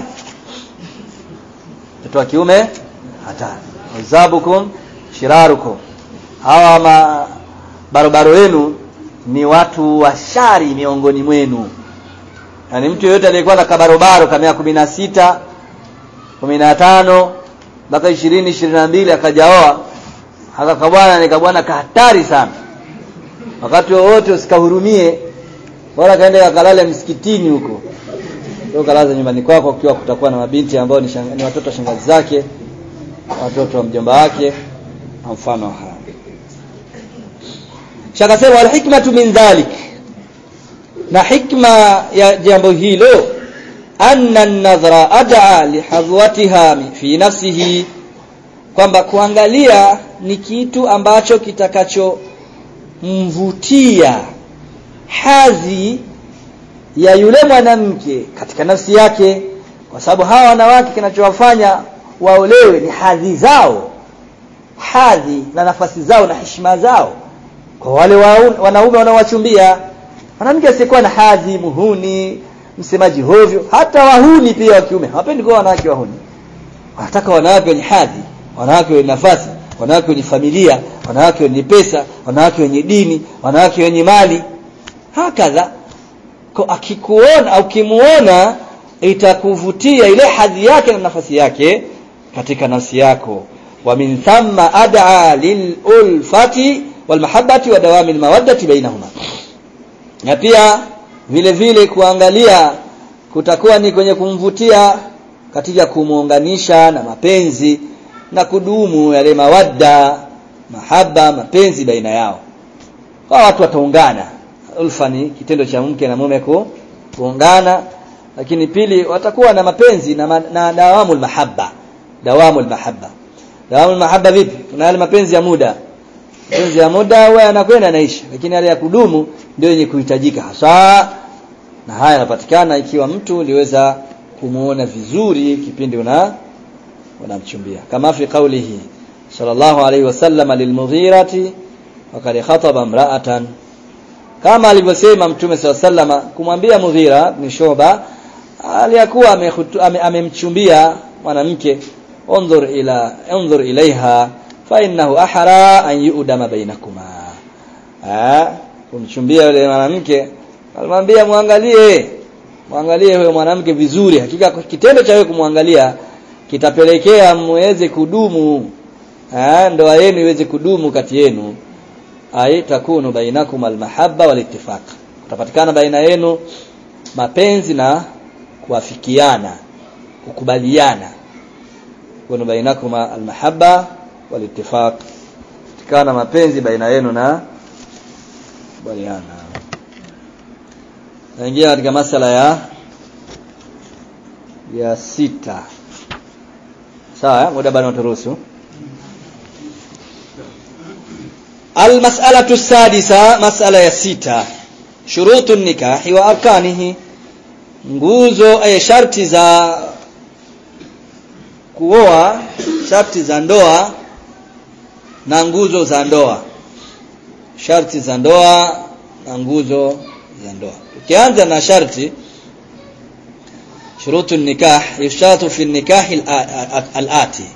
Mtoto wa kiume hatari. Wazabukum shirarukum. Hawa ma barabara wenu ni watu wa shari miongoni mwenu. Yaani mtu yeyote aliyekuwa na kabarobaro kama ya kumi na sita, kumi na tano mpaka ishirini, ishirini na mbili akajaoa, haka bwana ni kabwana kahatari sana. Wakati wote usikahurumie, bora kaende kalale msikitini huko. Ndio kalaza nyumbani kwako, ukiwa kutakuwa na mabinti ambao ni, ni watoto wa shangazi zake, watoto wa mjomba wake, mfano hayo. Shakasema alhikmatu min dhalik, na hikma ya jambo hilo, anna an-nadhra ad'a lihadwatiha fi nafsihi, kwamba kuangalia ni kitu ambacho kitakacho mvutia hadhi ya yule mwanamke katika nafsi yake, kwa sababu hawa wanawake kinachowafanya waolewe ni hadhi zao, hadhi na nafasi zao na heshima zao. Kwa wale wanaume wanaowachumbia, mwanamke asiyekuwa na hadhi, muhuni, msemaji hovyo, hata wahuni pia wa kiume hawapendi kwa wanawake wahuni. Wanataka wanawake wenye hadhi, wanawake wenye nafasi, wanawake wenye familia, wanawake wenye pesa, wanawake wenye dini, wanawake wenye mali. Hakadha, kwa akikuona au kimuona itakuvutia ile hadhi yake na nafasi yake katika nafsi yako. Wa min thamma ad'a lil ulfati wal mahabbati wa dawami al mawaddati bainahuma. Na pia vile vile kuangalia kutakuwa ni kwenye kumvutia katika kumuunganisha na mapenzi na kudumu yale mawadda, mahaba, mapenzi baina yao. Kwa watu wataungana. Ulfa ni kitendo cha mke na mume kuungana, lakini pili watakuwa na mapenzi na, na dawamul mahabba. Dawamul mahabba. Dawamul mahabba vipi? Kuna yale mapenzi ya muda. Mapenzi ya muda huwa yanakwenda naisha, lakini yale ya kudumu ndio yenye kuhitajika hasa. Na haya yanapatikana ikiwa mtu liweza kumuona vizuri kipindi una unamchumbia. Kama fi qawlihi sallallahu alayhi wasallam lilmughirati wa qad khataba imra'atan, kama alivyosema Mtume sallallahu alayhi wasallam kumwambia Mughira ni Shoba aliyakuwa amemchumbia mwanamke, unzur ila unzur ilaiha fa innahu ahra an yu'dama bainakuma. Ah, kumchumbia yule mwanamke alimwambia muangalie, muangalie huyo mwanamke vizuri, hakika kitendo cha wewe kumwangalia kitapelekea muweze kudumu, ah, ndoa yenu iweze kudumu kati yenu. Ai takunu bainakum almahabba walittifaq, utapatikana baina yenu mapenzi na kuafikiana, kukubaliana. Kuna bainakum almahabba walittifaq, tikana mapenzi baina yenu na kubaliana. Naingia katika masala ya ya sita. Sawa, muda bado turuhusu. Al-mas'alatu as-sadisa, mas'ala ya sita, shurutun nikahi wa arkanihi, nguzo ay sharti za kuoa, sharti za ndoa na nguzo za ndoa. Sharti za ndoa na nguzo za ndoa. Tukianza na sharti, shurutun nikah, yushtatu fi nikah al-ati,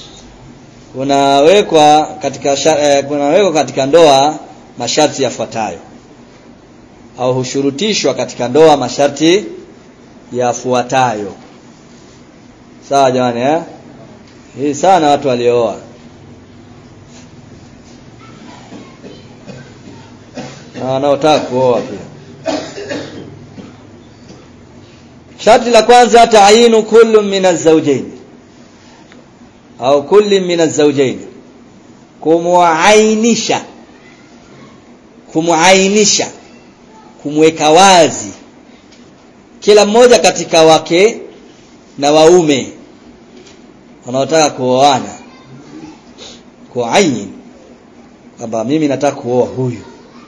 kunawekwa katika eh, kunawekwa katika ndoa masharti yafuatayo, au hushurutishwa katika ndoa masharti yafuatayo. Sawa jamani, eh? Hii sana watu walioa. Na wanaotaka kuoa pia. Sharti la kwanza, ta'yinu kullu min az-zawjayn au kulli min az-zawjayn, kumuainisha, kumuainisha, kumweka wazi kila mmoja katika wake na waume wanaotaka kuoana, kuaini kwamba mimi nataka kuoa huyu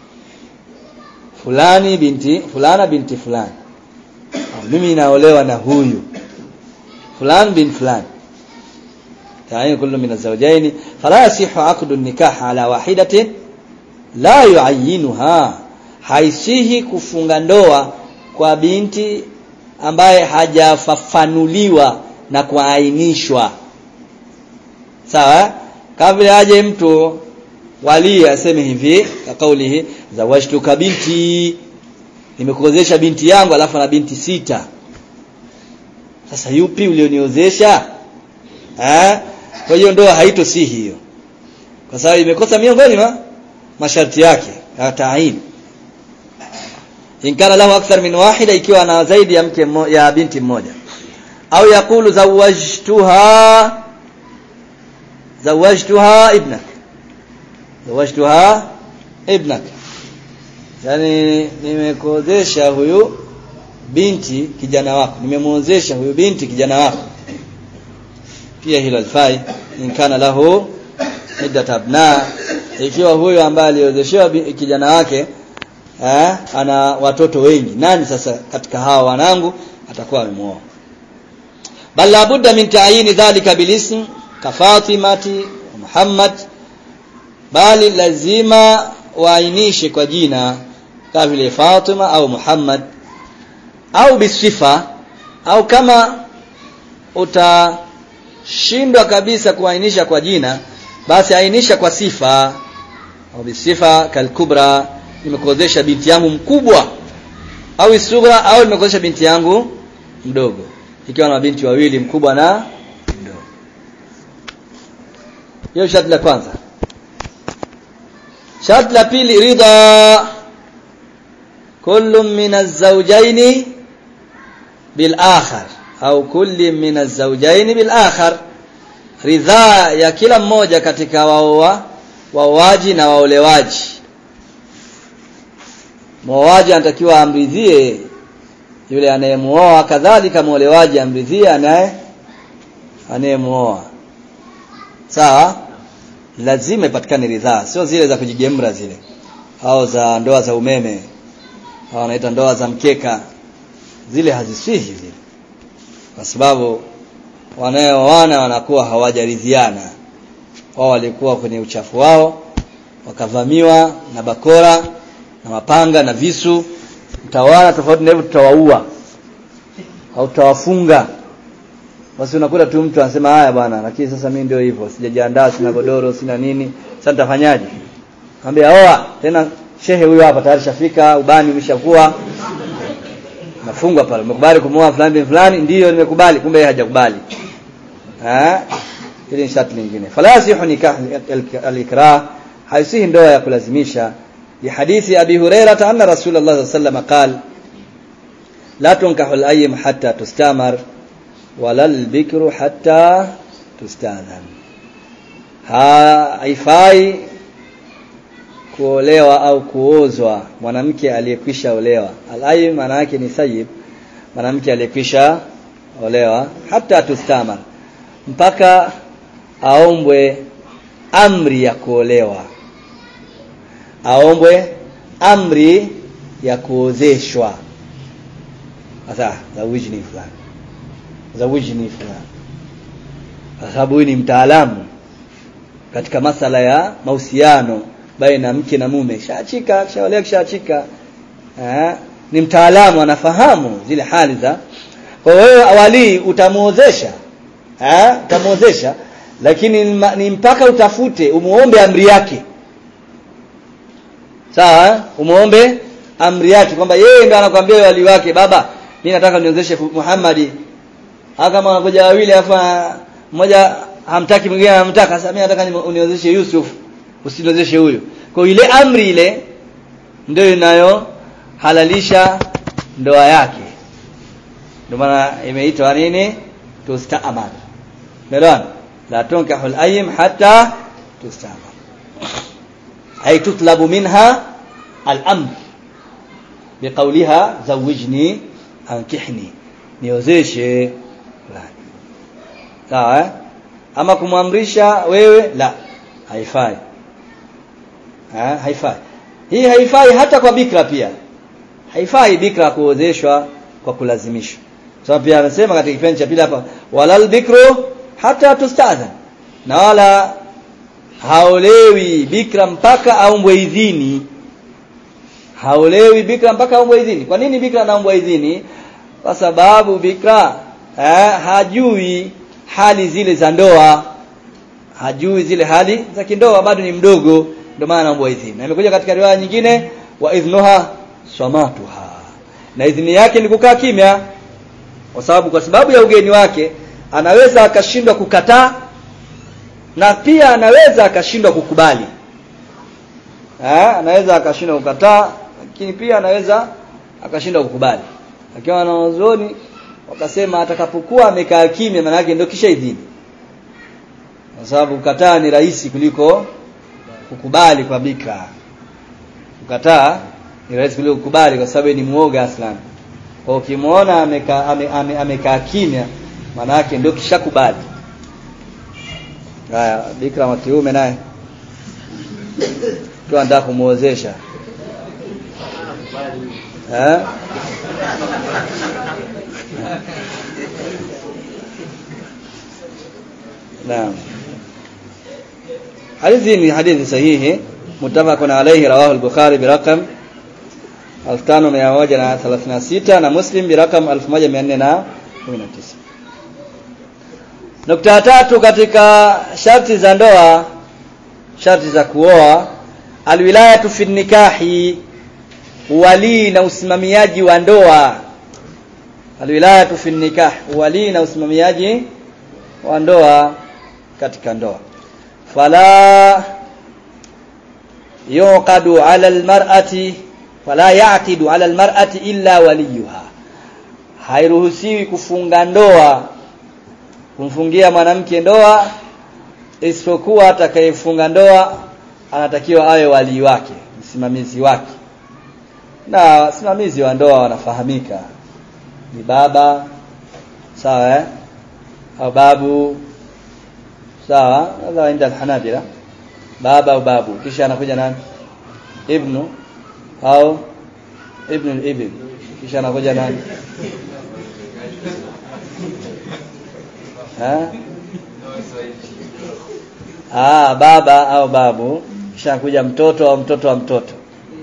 fulani binti fulana binti fulani, mimi naolewa na huyu fulani bin fulani. ta'yin kullu min az-zawjayn fala yasihu 'aqdu an-nikah ala wahidatin la yu'ayyinuha, haisihi kufunga ndoa kwa binti ambaye hajafafanuliwa na kuainishwa. Sawa, kabla aje mtu wali aseme hivi kwa kaulihi zawajtuka binti, nimekuozesha binti yangu, alafu na binti sita. Sasa yupi ulioniozesha? Eh, kwa hiyo ndoa haitosihi hiyo, kwa sababu imekosa miongoni mwa masharti yake ya ta'yin. Inkana lahu akthar min wahida, ikiwa na zaidi ya mke ya binti mmoja. Au yakulu zawajtuha zawajtuha ibnak, zawajtuha ibnak, yani nimekuozesha huyu binti kijana wako, nimemuozesha huyu binti kijana wako. Pia hilo alfai in kana lahu iddat abna, ikiwa huyu ambaye aliozeshewa kijana wake eh, ana watoto wengi, nani sasa katika hawa wanangu atakuwa amemuoa? Bal la budda min ta'yin dhalika bil ism ka Fatimati Muhammad, bali lazima waainishe kwa jina kama vile Fatima au Muhammad, au bisifa, au kama utashindwa kabisa kuainisha kwa jina, basi ainisha kwa sifa. Au bisifa kalkubra, nimekuozesha binti yangu mkubwa, au sughra, au nimekuozesha binti yangu mdogo, ikiwa na binti wawili, mkubwa na mdogo. Hiyo sharti la kwanza. Sharti la pili, ridha kullu min az-zawjayn bil akhar, au kulli min az-zawjayn bil akhar, ridha ya kila mmoja katika wao waoaji na waolewaji. Muoaji anatakiwa amridhie yule anayemuoa, kadhalika muolewaji amridhie anaye anayemuoa. Sawa? Lazima ipatikane ridhaa, sio zile za kujigemra zile, au za ndoa za umeme, au wanaita ndoa za mkeka. Zile hazisihi zile, kwa sababu wanaoana wanakuwa hawajaridhiana. Wao walikuwa kwenye uchafu wao, wakavamiwa na bakora na mapanga na visu. Mtawana tofauti na hivyo, tutawaua au tutawafunga. Basi unakuta tu mtu anasema haya bwana, lakini sasa mimi ndio hivyo, sijajiandaa, sina godoro, sina nini, sasa nitafanyaje? Anambia oa tena, shehe huyo hapa tayari shafika, ubani umeshakuwa, nafungwa pale. Umekubali kumwoa fulani bin fulani? Ndio nimekubali. Kumbe yeye hajakubali. Eh, hili ni sharti lingine. Fala yasihu nikah al-ikrah, haisihi ndoa ya kulazimisha. Li hadithi Abi Hurairah anna Rasulullah sallallahu alayhi wasallam qala la tunkahu al-ayyim hatta tustamar wala al-bikru hatta tustadhan. Haifai kuolewa au kuozwa mwanamke aliyekwisha olewa. Al-ayyim maana yake ni sayyib, mwanamke aliyekwisha olewa, hata tustamar, mpaka aombwe amri ya kuolewa, aombwe amri ya kuozeshwa. Sasa zawijni fulani, zawijni fulani, kwa sababu huyu ni mtaalamu katika masala ya mahusiano baina mke na mume. Shaachika, kishaolea, kishaachika, eh, ni mtaalamu, anafahamu zile hali za. Kwa hiyo awali utamuozesha, eh, utamuozesha, lakini ni mpaka utafute, umuombe amri yake. Sawa? Umuombe amri yake, kwamba yeye ndiye anakuambia wali wake, baba mimi nataka niozeshe Muhammad. Kama wanakuja wawili afa mmoja hamtaki mwingine anamtaka, sasa mimi nataka uniozeshe Yusuf, usiniozeshe huyo. Kwa ile amri ile ndio inayo halalisha ndoa yake. Ndio maana imeitwa nini? Tusta'mar. Medan la tunkahu al-ayyim hatta tusta'mar, ay tutlabu minha al-amr biqawliha zawijni ankihni, niozeshe. Sawa? Ama kumwamrisha wewe, la, haifai. Ha, haifai. Hii haifai hata kwa bikra pia. Haifai bikra kuozeshwa kwa kulazimishwa. Sababu pia anasema katika kipengele cha pili hapa, walal bikru hata tustadhan, na wala haolewi bikra mpaka aombwe idhini. Haolewi bikra mpaka aombwe idhini. Kwa nini bikra anaombwa idhini? Kwa sababu bikra eh, hajui hali zile za ndoa, hajui zile hali za kindoa, bado ni mdogo, ndio maana anaombwa idhini. Na imekuja katika riwaya nyingine, wa idhnuha samatuha, na idhini yake ni kukaa kimya, kwa sababu kwa sababu ya ugeni wake anaweza akashindwa kukataa, na pia anaweza akashindwa kukubali. Eh, anaweza akashindwa kukataa, lakini pia anaweza akashindwa kukubali. Akiwa wanaozoni wakasema atakapokuwa amekaa kimya, maana yake ndio kisha idhini, kwa sababu kukataa ni rahisi kuliko kukubali kwa bikra. Kukataa ni rahisi kuliko kukubali kwa sababu ni muoga aslan. Kwa ukimuona amekaa amekaa ame, ame kimya maana yake ndio kishakubali. Haya, bikra wa kiume naye tu anataka kumuozesha. Eh? Naam. Hadithi ni hadithi sahihi muttafaqun alayhi rawahu al-Bukhari bi raqam elfu tano mia moja thelathini na sita na Muslim bi raqam elfu moja mia nne kumi na tisa. Nukta tatu katika sharti za ndoa, sharti za kuoa, alwilayatu fi nikahi, wali na usimamiaji wa ndoa. Alwilayatu fi nikah, wali na usimamiaji wa ndoa katika ndoa. Fala yuqadu ala almar'ati fala ya'qidu ala almar'ati illa waliyuha, hairuhusiwi kufunga ndoa, kumfungia mwanamke ndoa isipokuwa atakayefunga ndoa anatakiwa awe wali wake, msimamizi wake. Na wasimamizi wa ndoa wanafahamika ni baba, sawa eh, au babu, sawa, hadha inda al-Hanabila, baba au babu, kisha anakuja nani, ibnu au ibn al-ibn, kisha anakuja nani, ha ah baba au babu, kisha anakuja mtoto au mtoto wa mtoto.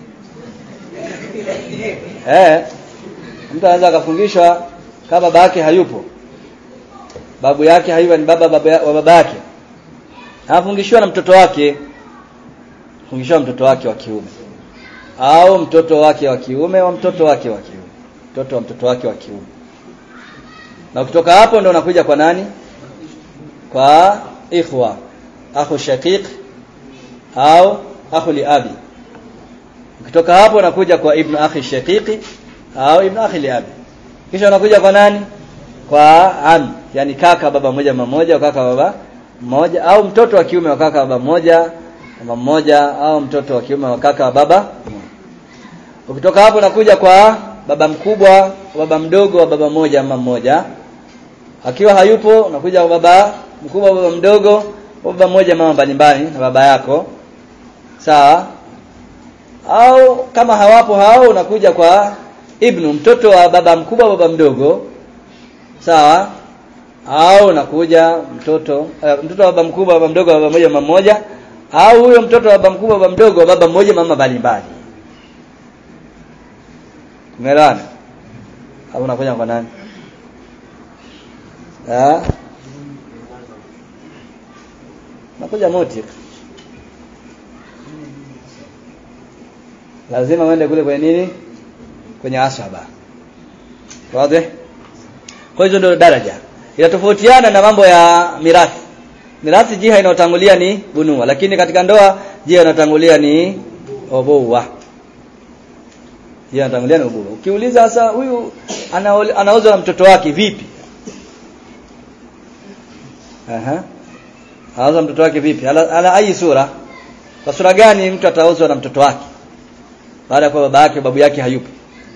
Eh, mtu anaweza kafungishwa kama baba yake hayupo, babu yake hayupo, ni baba baba wa baba yake, afungishwa na mtoto wake, fungishwa mtoto wake wa kiume au mtoto wake wa kiume wa mtoto wake wa kiume, mtoto wa mtoto wake wa kiume. Na kutoka hapo ndio unakuja kwa nani? Kwa ikhwa, akhu shaqiq au akhu li abi. Kutoka hapo unakuja kwa ibn akhi shaqiqi au ibn akhi li abi. Kisha unakuja kwa nani? Kwa am, yani kaka baba mmoja mama mmoja au kaka baba mmoja, au mtoto wa kiume wa kaka baba mmoja mama mmoja, au mtoto wa kiume wa kaka baba. Ukitoka hapo unakuja kwa baba mkubwa, baba mdogo wa baba mmoja mama mmoja. Akiwa hayupo unakuja kwa baba mkubwa, baba mdogo, baba mmoja mama mbalimbali na baba yako. Sawa? Au kama hawapo hao unakuja kwa ibnu, mtoto wa baba mkubwa baba mdogo. Sawa? Au unakuja mtoto uh, mtoto wa baba mkubwa baba mdogo baba mmoja mama mmoja, au huyo mtoto wa baba mkubwa baba mdogo baba mmoja mama mbalimbali. Umeelewana? Hapo unakuja kwa nani? Ah? Nakuja moti. Lazima uende kule kwenye nini? Kwenye asaba. Wazi? Kwa hiyo ndio daraja. Inatofautiana na mambo ya mirathi. Mirathi jiha inayotangulia ni bunua, lakini katika ndoa jiha inayotangulia ni ubuwa. Jiha inayotangulia ni ubuwa. Ukiuliza sasa huyu anaozwa na mtoto wake vipi? Aha. Anaozwa mtoto wake vipi? Ala, ala ayi sura? Kwa sura gani mtu ataozwa na mtoto wake baada ya kwa baba yake babu yake hayupo?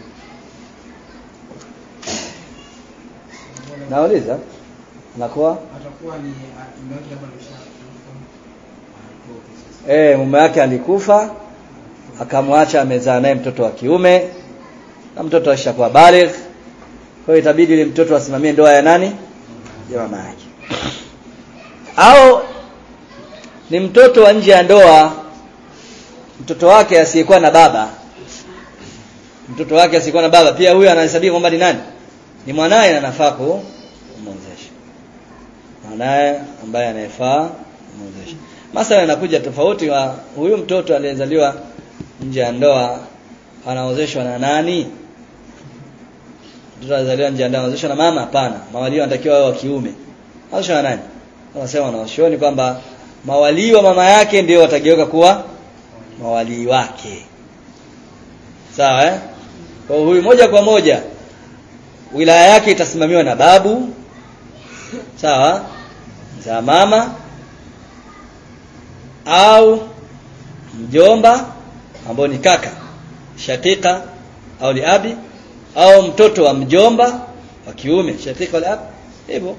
Nauliza nakuwa atakuwa ni mume wake labda ameshakufa, eh mume wake alikufa akamwacha amezaa naye mtoto wa kiume na mtoto ashakuwa baligh, kwa hiyo itabidi ile mtoto asimamie ndoa ya nani? Ya mama yake. Au ni mtoto wa nje ya ndoa, mtoto wake asiyekuwa na baba, mtoto wake asiyekuwa na baba pia huyo anahesabiwa kwamba ni nani? Ni mwanae na anafaa kumwozesha, mwanae ambaye anayefaa kumwozesha. Masala inakuja tofauti wa huyu mtoto aliyezaliwa nje ya ndoa anaozeshwa na nani? Mtoto aliyezaliwa nje ya ndoa anaozeshwa na mama? Hapana, mawali wanatakiwa wao wa kiume. Anaozeshwa na nani? Wanasema wanaoshoni kwamba mawali wa mama yake ndio watageuka kuwa mawali wake. Sawa eh? Kwa huyu moja kwa moja wilaya yake itasimamiwa na babu, sawa, za mama, au mjomba ambao ni kaka shaqiqa au liabi, au mtoto wa mjomba wa kiume shaqiqa au liabi hivyo,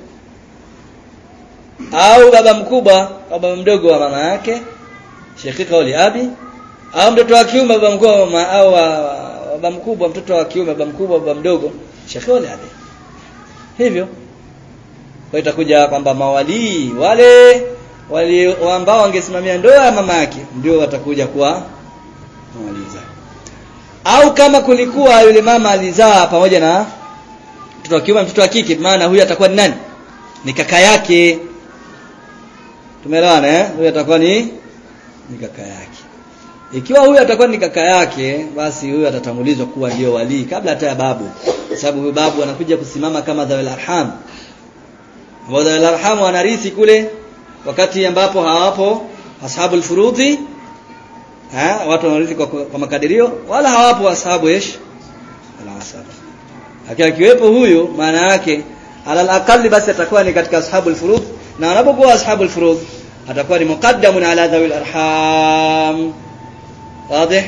au baba mkubwa au baba mdogo wa mama yake shaqiqa au liabi, au mtoto wa kiume baba mkubwa au baba mkubwa mtoto wa kiume baba mkubwa baba mdogo shaqiqa au liabi hivyo. Kwa itakuja kwamba mawali wale wale ambao wangesimamia ndoa ya mama yake ndio watakuja kwa mawali zake. Au kama kulikuwa yule mama alizaa pamoja na mtoto wa kiume mtoto wa kike, maana huyu atakuwa ni nani? Ni kaka yake. Tumeelewana eh? Huyu atakuwa ni ni kaka yake. Ikiwa huyu atakuwa ni kaka yake, basi huyu atatangulizwa kuwa ndio wali kabla hata ya babu, sababu huyu babu anakuja kusimama kama dhawil arham. Dhawil arham wanarithi kule wakati ambapo hawapo ashabul furudhi, ha watu wanarithi kwa, kwa makadirio, wala hawapo ashabu ish al-asab. Akiwepo huyu, maana yake alal aqall basi atakuwa ni katika ashabul furudh, na anapokuwa ashabul furudh atakuwa ni muqaddamun ala dhawil arham. wazi?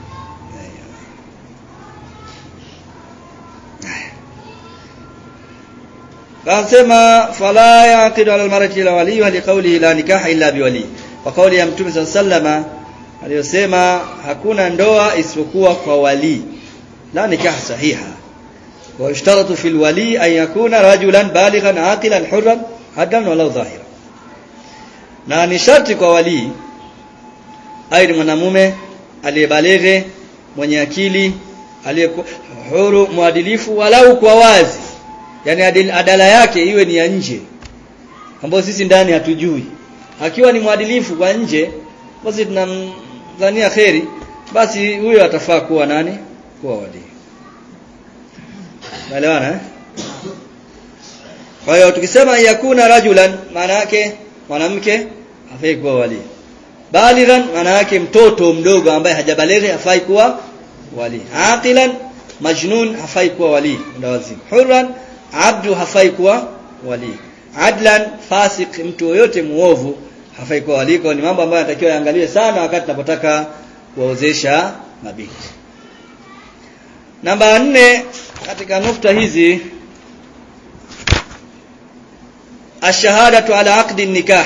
Kasema fala yaqidu ala almarati ila wali wa liqawlihi la nikaha illa biwali, kwa kauli ya Mtume sallallahu aliyosema hakuna ndoa isipokuwa kwa wali, la nikaha sahiha. Wa ishtaratu fil wali an yakuna rajulan balighan aqilan hurran hadan wala dhahira, na ni sharti kwa wali aidha mwanamume aliyebalighe mwenye akili aliyekuwa huru muadilifu walau kwa wazi, yani adala yake iwe ni ya nje ambapo sisi ndani hatujui. Akiwa ni mwadilifu kwa nje basi tunamdhania khairi, basi huyo atafaa kuwa nani? Kuwa wali. Naelewana eh? Kwa hiyo tukisema yakuna rajulan, maana yake mwanamke hafai kuwa wali. Balighan maana yake mtoto mdogo ambaye hajabalighi hafai kuwa wali. Aqilan majnun hafai kuwa wali, ndawazi. Hurran abdu hafai kuwa wali. Adlan fasik, mtu yote muovu hafai kuwa wali. Kwa ni mambo ambayo yanatakiwa yaangaliwe sana wakati tunapotaka kuwaozesha mabinti. Namba nne katika nukta hizi, ashahadatu ala aqdi nikah.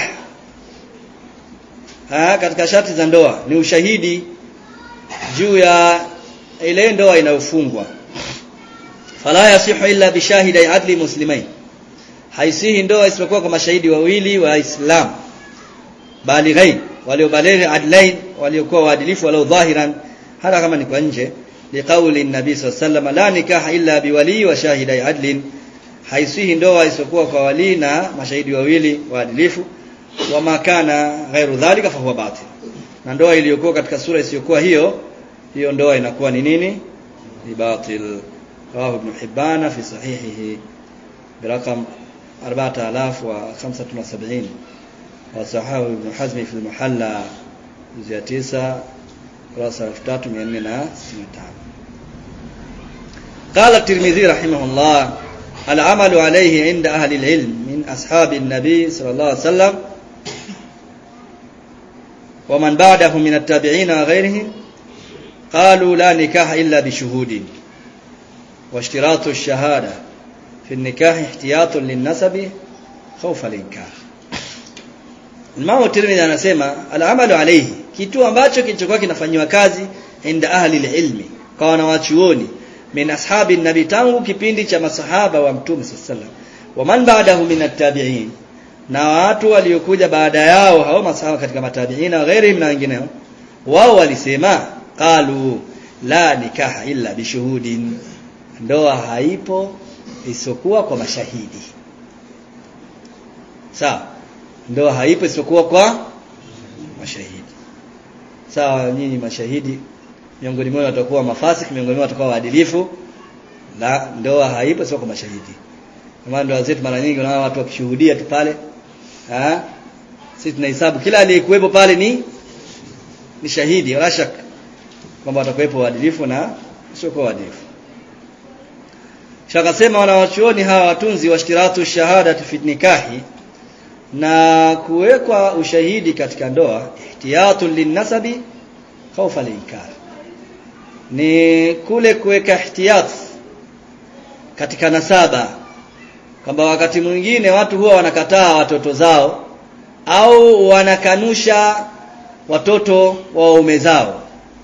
Ha, katika sharti za ndoa ni ushahidi juu ya ile ndoa inayofungwa. Fala yasihu illa bi shahidai adli muslimain, haisihi ndoa isipokuwa kwa mashahidi wawili wa Islam balighain, waliobalighi adlain, waliokuwa waadilifu walau dhahiran, hata kama ni kwa nje. Liqauli nabii sallallahu alayhi wasallam la nikaha illa biwali wa shahidai adlin, haisihi ndoa isipokuwa kwa wali na mashahidi wawili waadilifu. Wa makana ghairu dhalika fa huwa batil, na ndoa iliyokuwa katika sura isiyokuwa hiyo, hiyo ndoa inakuwa ni nini? Ni batil. Rawahu Ibn Hibban fi sahihihi برقم أربعة آلاف وخمسة وسبعين, وصححه ابن حزم في المحلى جزء تسعة رأس ثلاثة من سنتان. قال الترمذي رحمه الله العمل عليه عند أهل العلم من أصحاب النبي صلى الله عليه وسلم ومن بعده من التابعين وغيرهم قالوا لا نكاح إلا بشهود واشتراط الشهادة في النكاح احتياط للنسب خوف الإنكار. Imam Tirmidhi anasema al-amalu alayhi, kitu ambacho kilichokuwa kinafanywa kazi inda ahli ilmi, kwa wanawachuoni min ashabi nabi, tangu kipindi cha masahaba wa Mtume sallallahu alayhi wasallam, wa man ba'dahu min at-tabi'in, na watu waliokuja baada yao hao masahaba katika matabiina ghairihim na wengineo, wao walisema qalu la nikaha illa bishuhudin, ndoa haipo isipokuwa kwa mashahidi. Sawa, ndoa haipo isipokuwa kwa mashahidi. Sawa, nyinyi mashahidi miongoni mwao watakuwa mafasiki, miongoni mwao watakuwa waadilifu, la ndoa haipo isipokuwa kwa mashahidi. Kama ndoa zetu mara nyingi unaona watu wakishuhudia tu pale, ah sisi tunahesabu kila aliyekuwepo pale ni ni shahidi, wala shaka kwamba watakuwepo waadilifu na sio kwa waadilifu. Shaka sema wanawachuoni hawa watunzi wa ishtiratu shahadati fi nikahi, na kuwekwa ushahidi katika ndoa ihtiyatun linnasabi khawfa al-inkar ni kule kuweka ihtiyat katika nasaba, kwamba wakati mwingine watu huwa wanakataa watoto zao au wanakanusha watoto wa waume zao,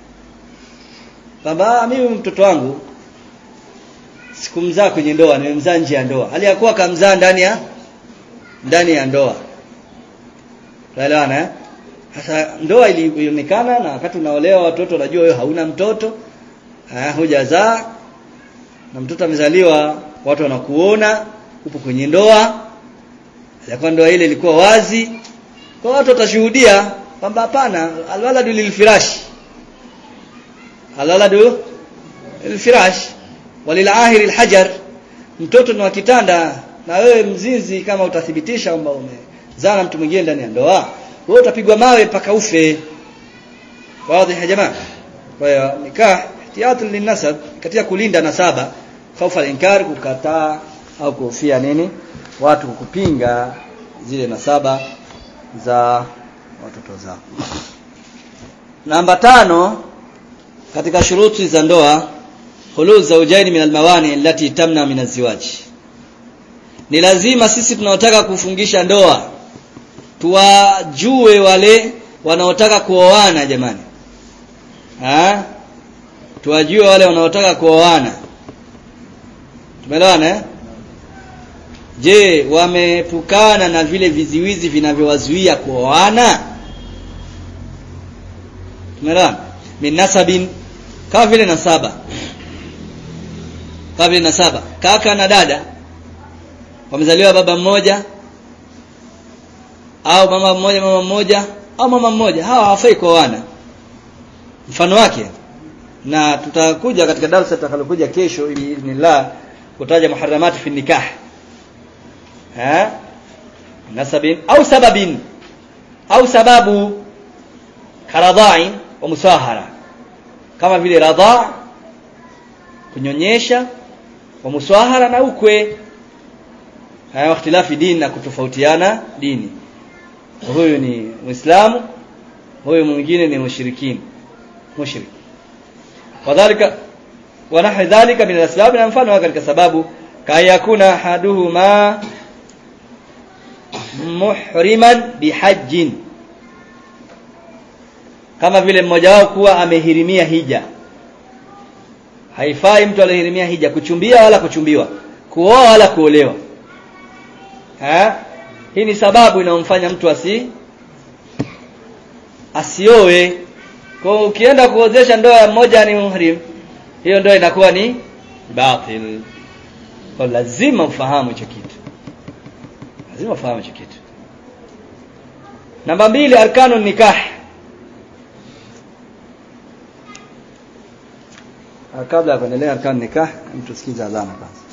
kwamba mimi mtoto wangu sikumzaa kwenye ndoa, nimemzaa nje ya ndoa, hali ya kuwa kamzaa ndani ya ndani ya ndoa. Tuelewana eh? Sasa ndoa ilionekana, na wakati unaolewa watoto unajua wewe hauna mtoto, ah hujazaa, na mtoto amezaliwa, watu wanakuona upo kwenye ndoa, kwa ndoa ile ilikuwa wazi, kwa watu watashuhudia kwamba hapana, alwaladu lilfirash, alwaladu lilfirash walilahir alhajar, mtoto ni wa kitanda, na wewe mzinzi kama utathibitisha kwamba umezaa na mtu mwingine ndani ya ndoa, wewe utapigwa mawe mpaka ufe. Wazi ya jamaa? Kwa hiyo nikah ihtiyatun linnasab, katika kulinda nasaba, khawfa al-inkar, kukataa au kuhofia nini watu kupinga zile nasaba za watoto zao. Namba tano katika shuruti za ndoa, khuluz zawjaini min almawani allati tamna min azwaj. Ni lazima sisi tunaotaka kufungisha ndoa tuwajue wale wanaotaka kuoana jamani. Ah? Tuwajue wale wanaotaka kuoana. Tumeelewana eh? Je, wamepukana na vile viziwizi vinavyowazuia kuoana? Tumeelewana? Min nasabin, kama vile nasaba. Kama vile nasaba, kaka na dada wamezaliwa baba mmoja au mama mmoja mama mmoja au mama mmoja, hawa hawafai kuoana. Mfano wake, na tutakuja katika darasa tutakalokuja kesho biidhnillah kutaja muharramat fi nikah. Eh? Nasabin au sababin au sababu karadhain wa musahara, kama vile radha, kunyonyesha, wa musahara na ukwe. Haya ikhtilafi dini na kutofautiana dini. Huyu ni Muislamu, huyu mwingine ni mushrikini, mushrik. Wadhālika wa nahwa dhalika min al-asbab, na mfano katika sababu kayakuna haduhuma muhriman bihajjin, kama vile mmoja wao kuwa amehirimia hija. Haifai mtu aliyehirimia hija kuchumbia wala kuchumbiwa, kuoa wala kuolewa. Ha? Hii ni sababu inayomfanya mtu asi asioe. Kwa ukienda kuozesha ndoa ya mmoja ni muhrim, hiyo ndoa inakuwa ni batil. Kwa lazima ufahamu hicho kitu. Lazima ufahamu hicho kitu. Namba mbili, arkanu nikah. Kabla ya kuendelea arkanu nikah, mtu sikiza adhana kwanza.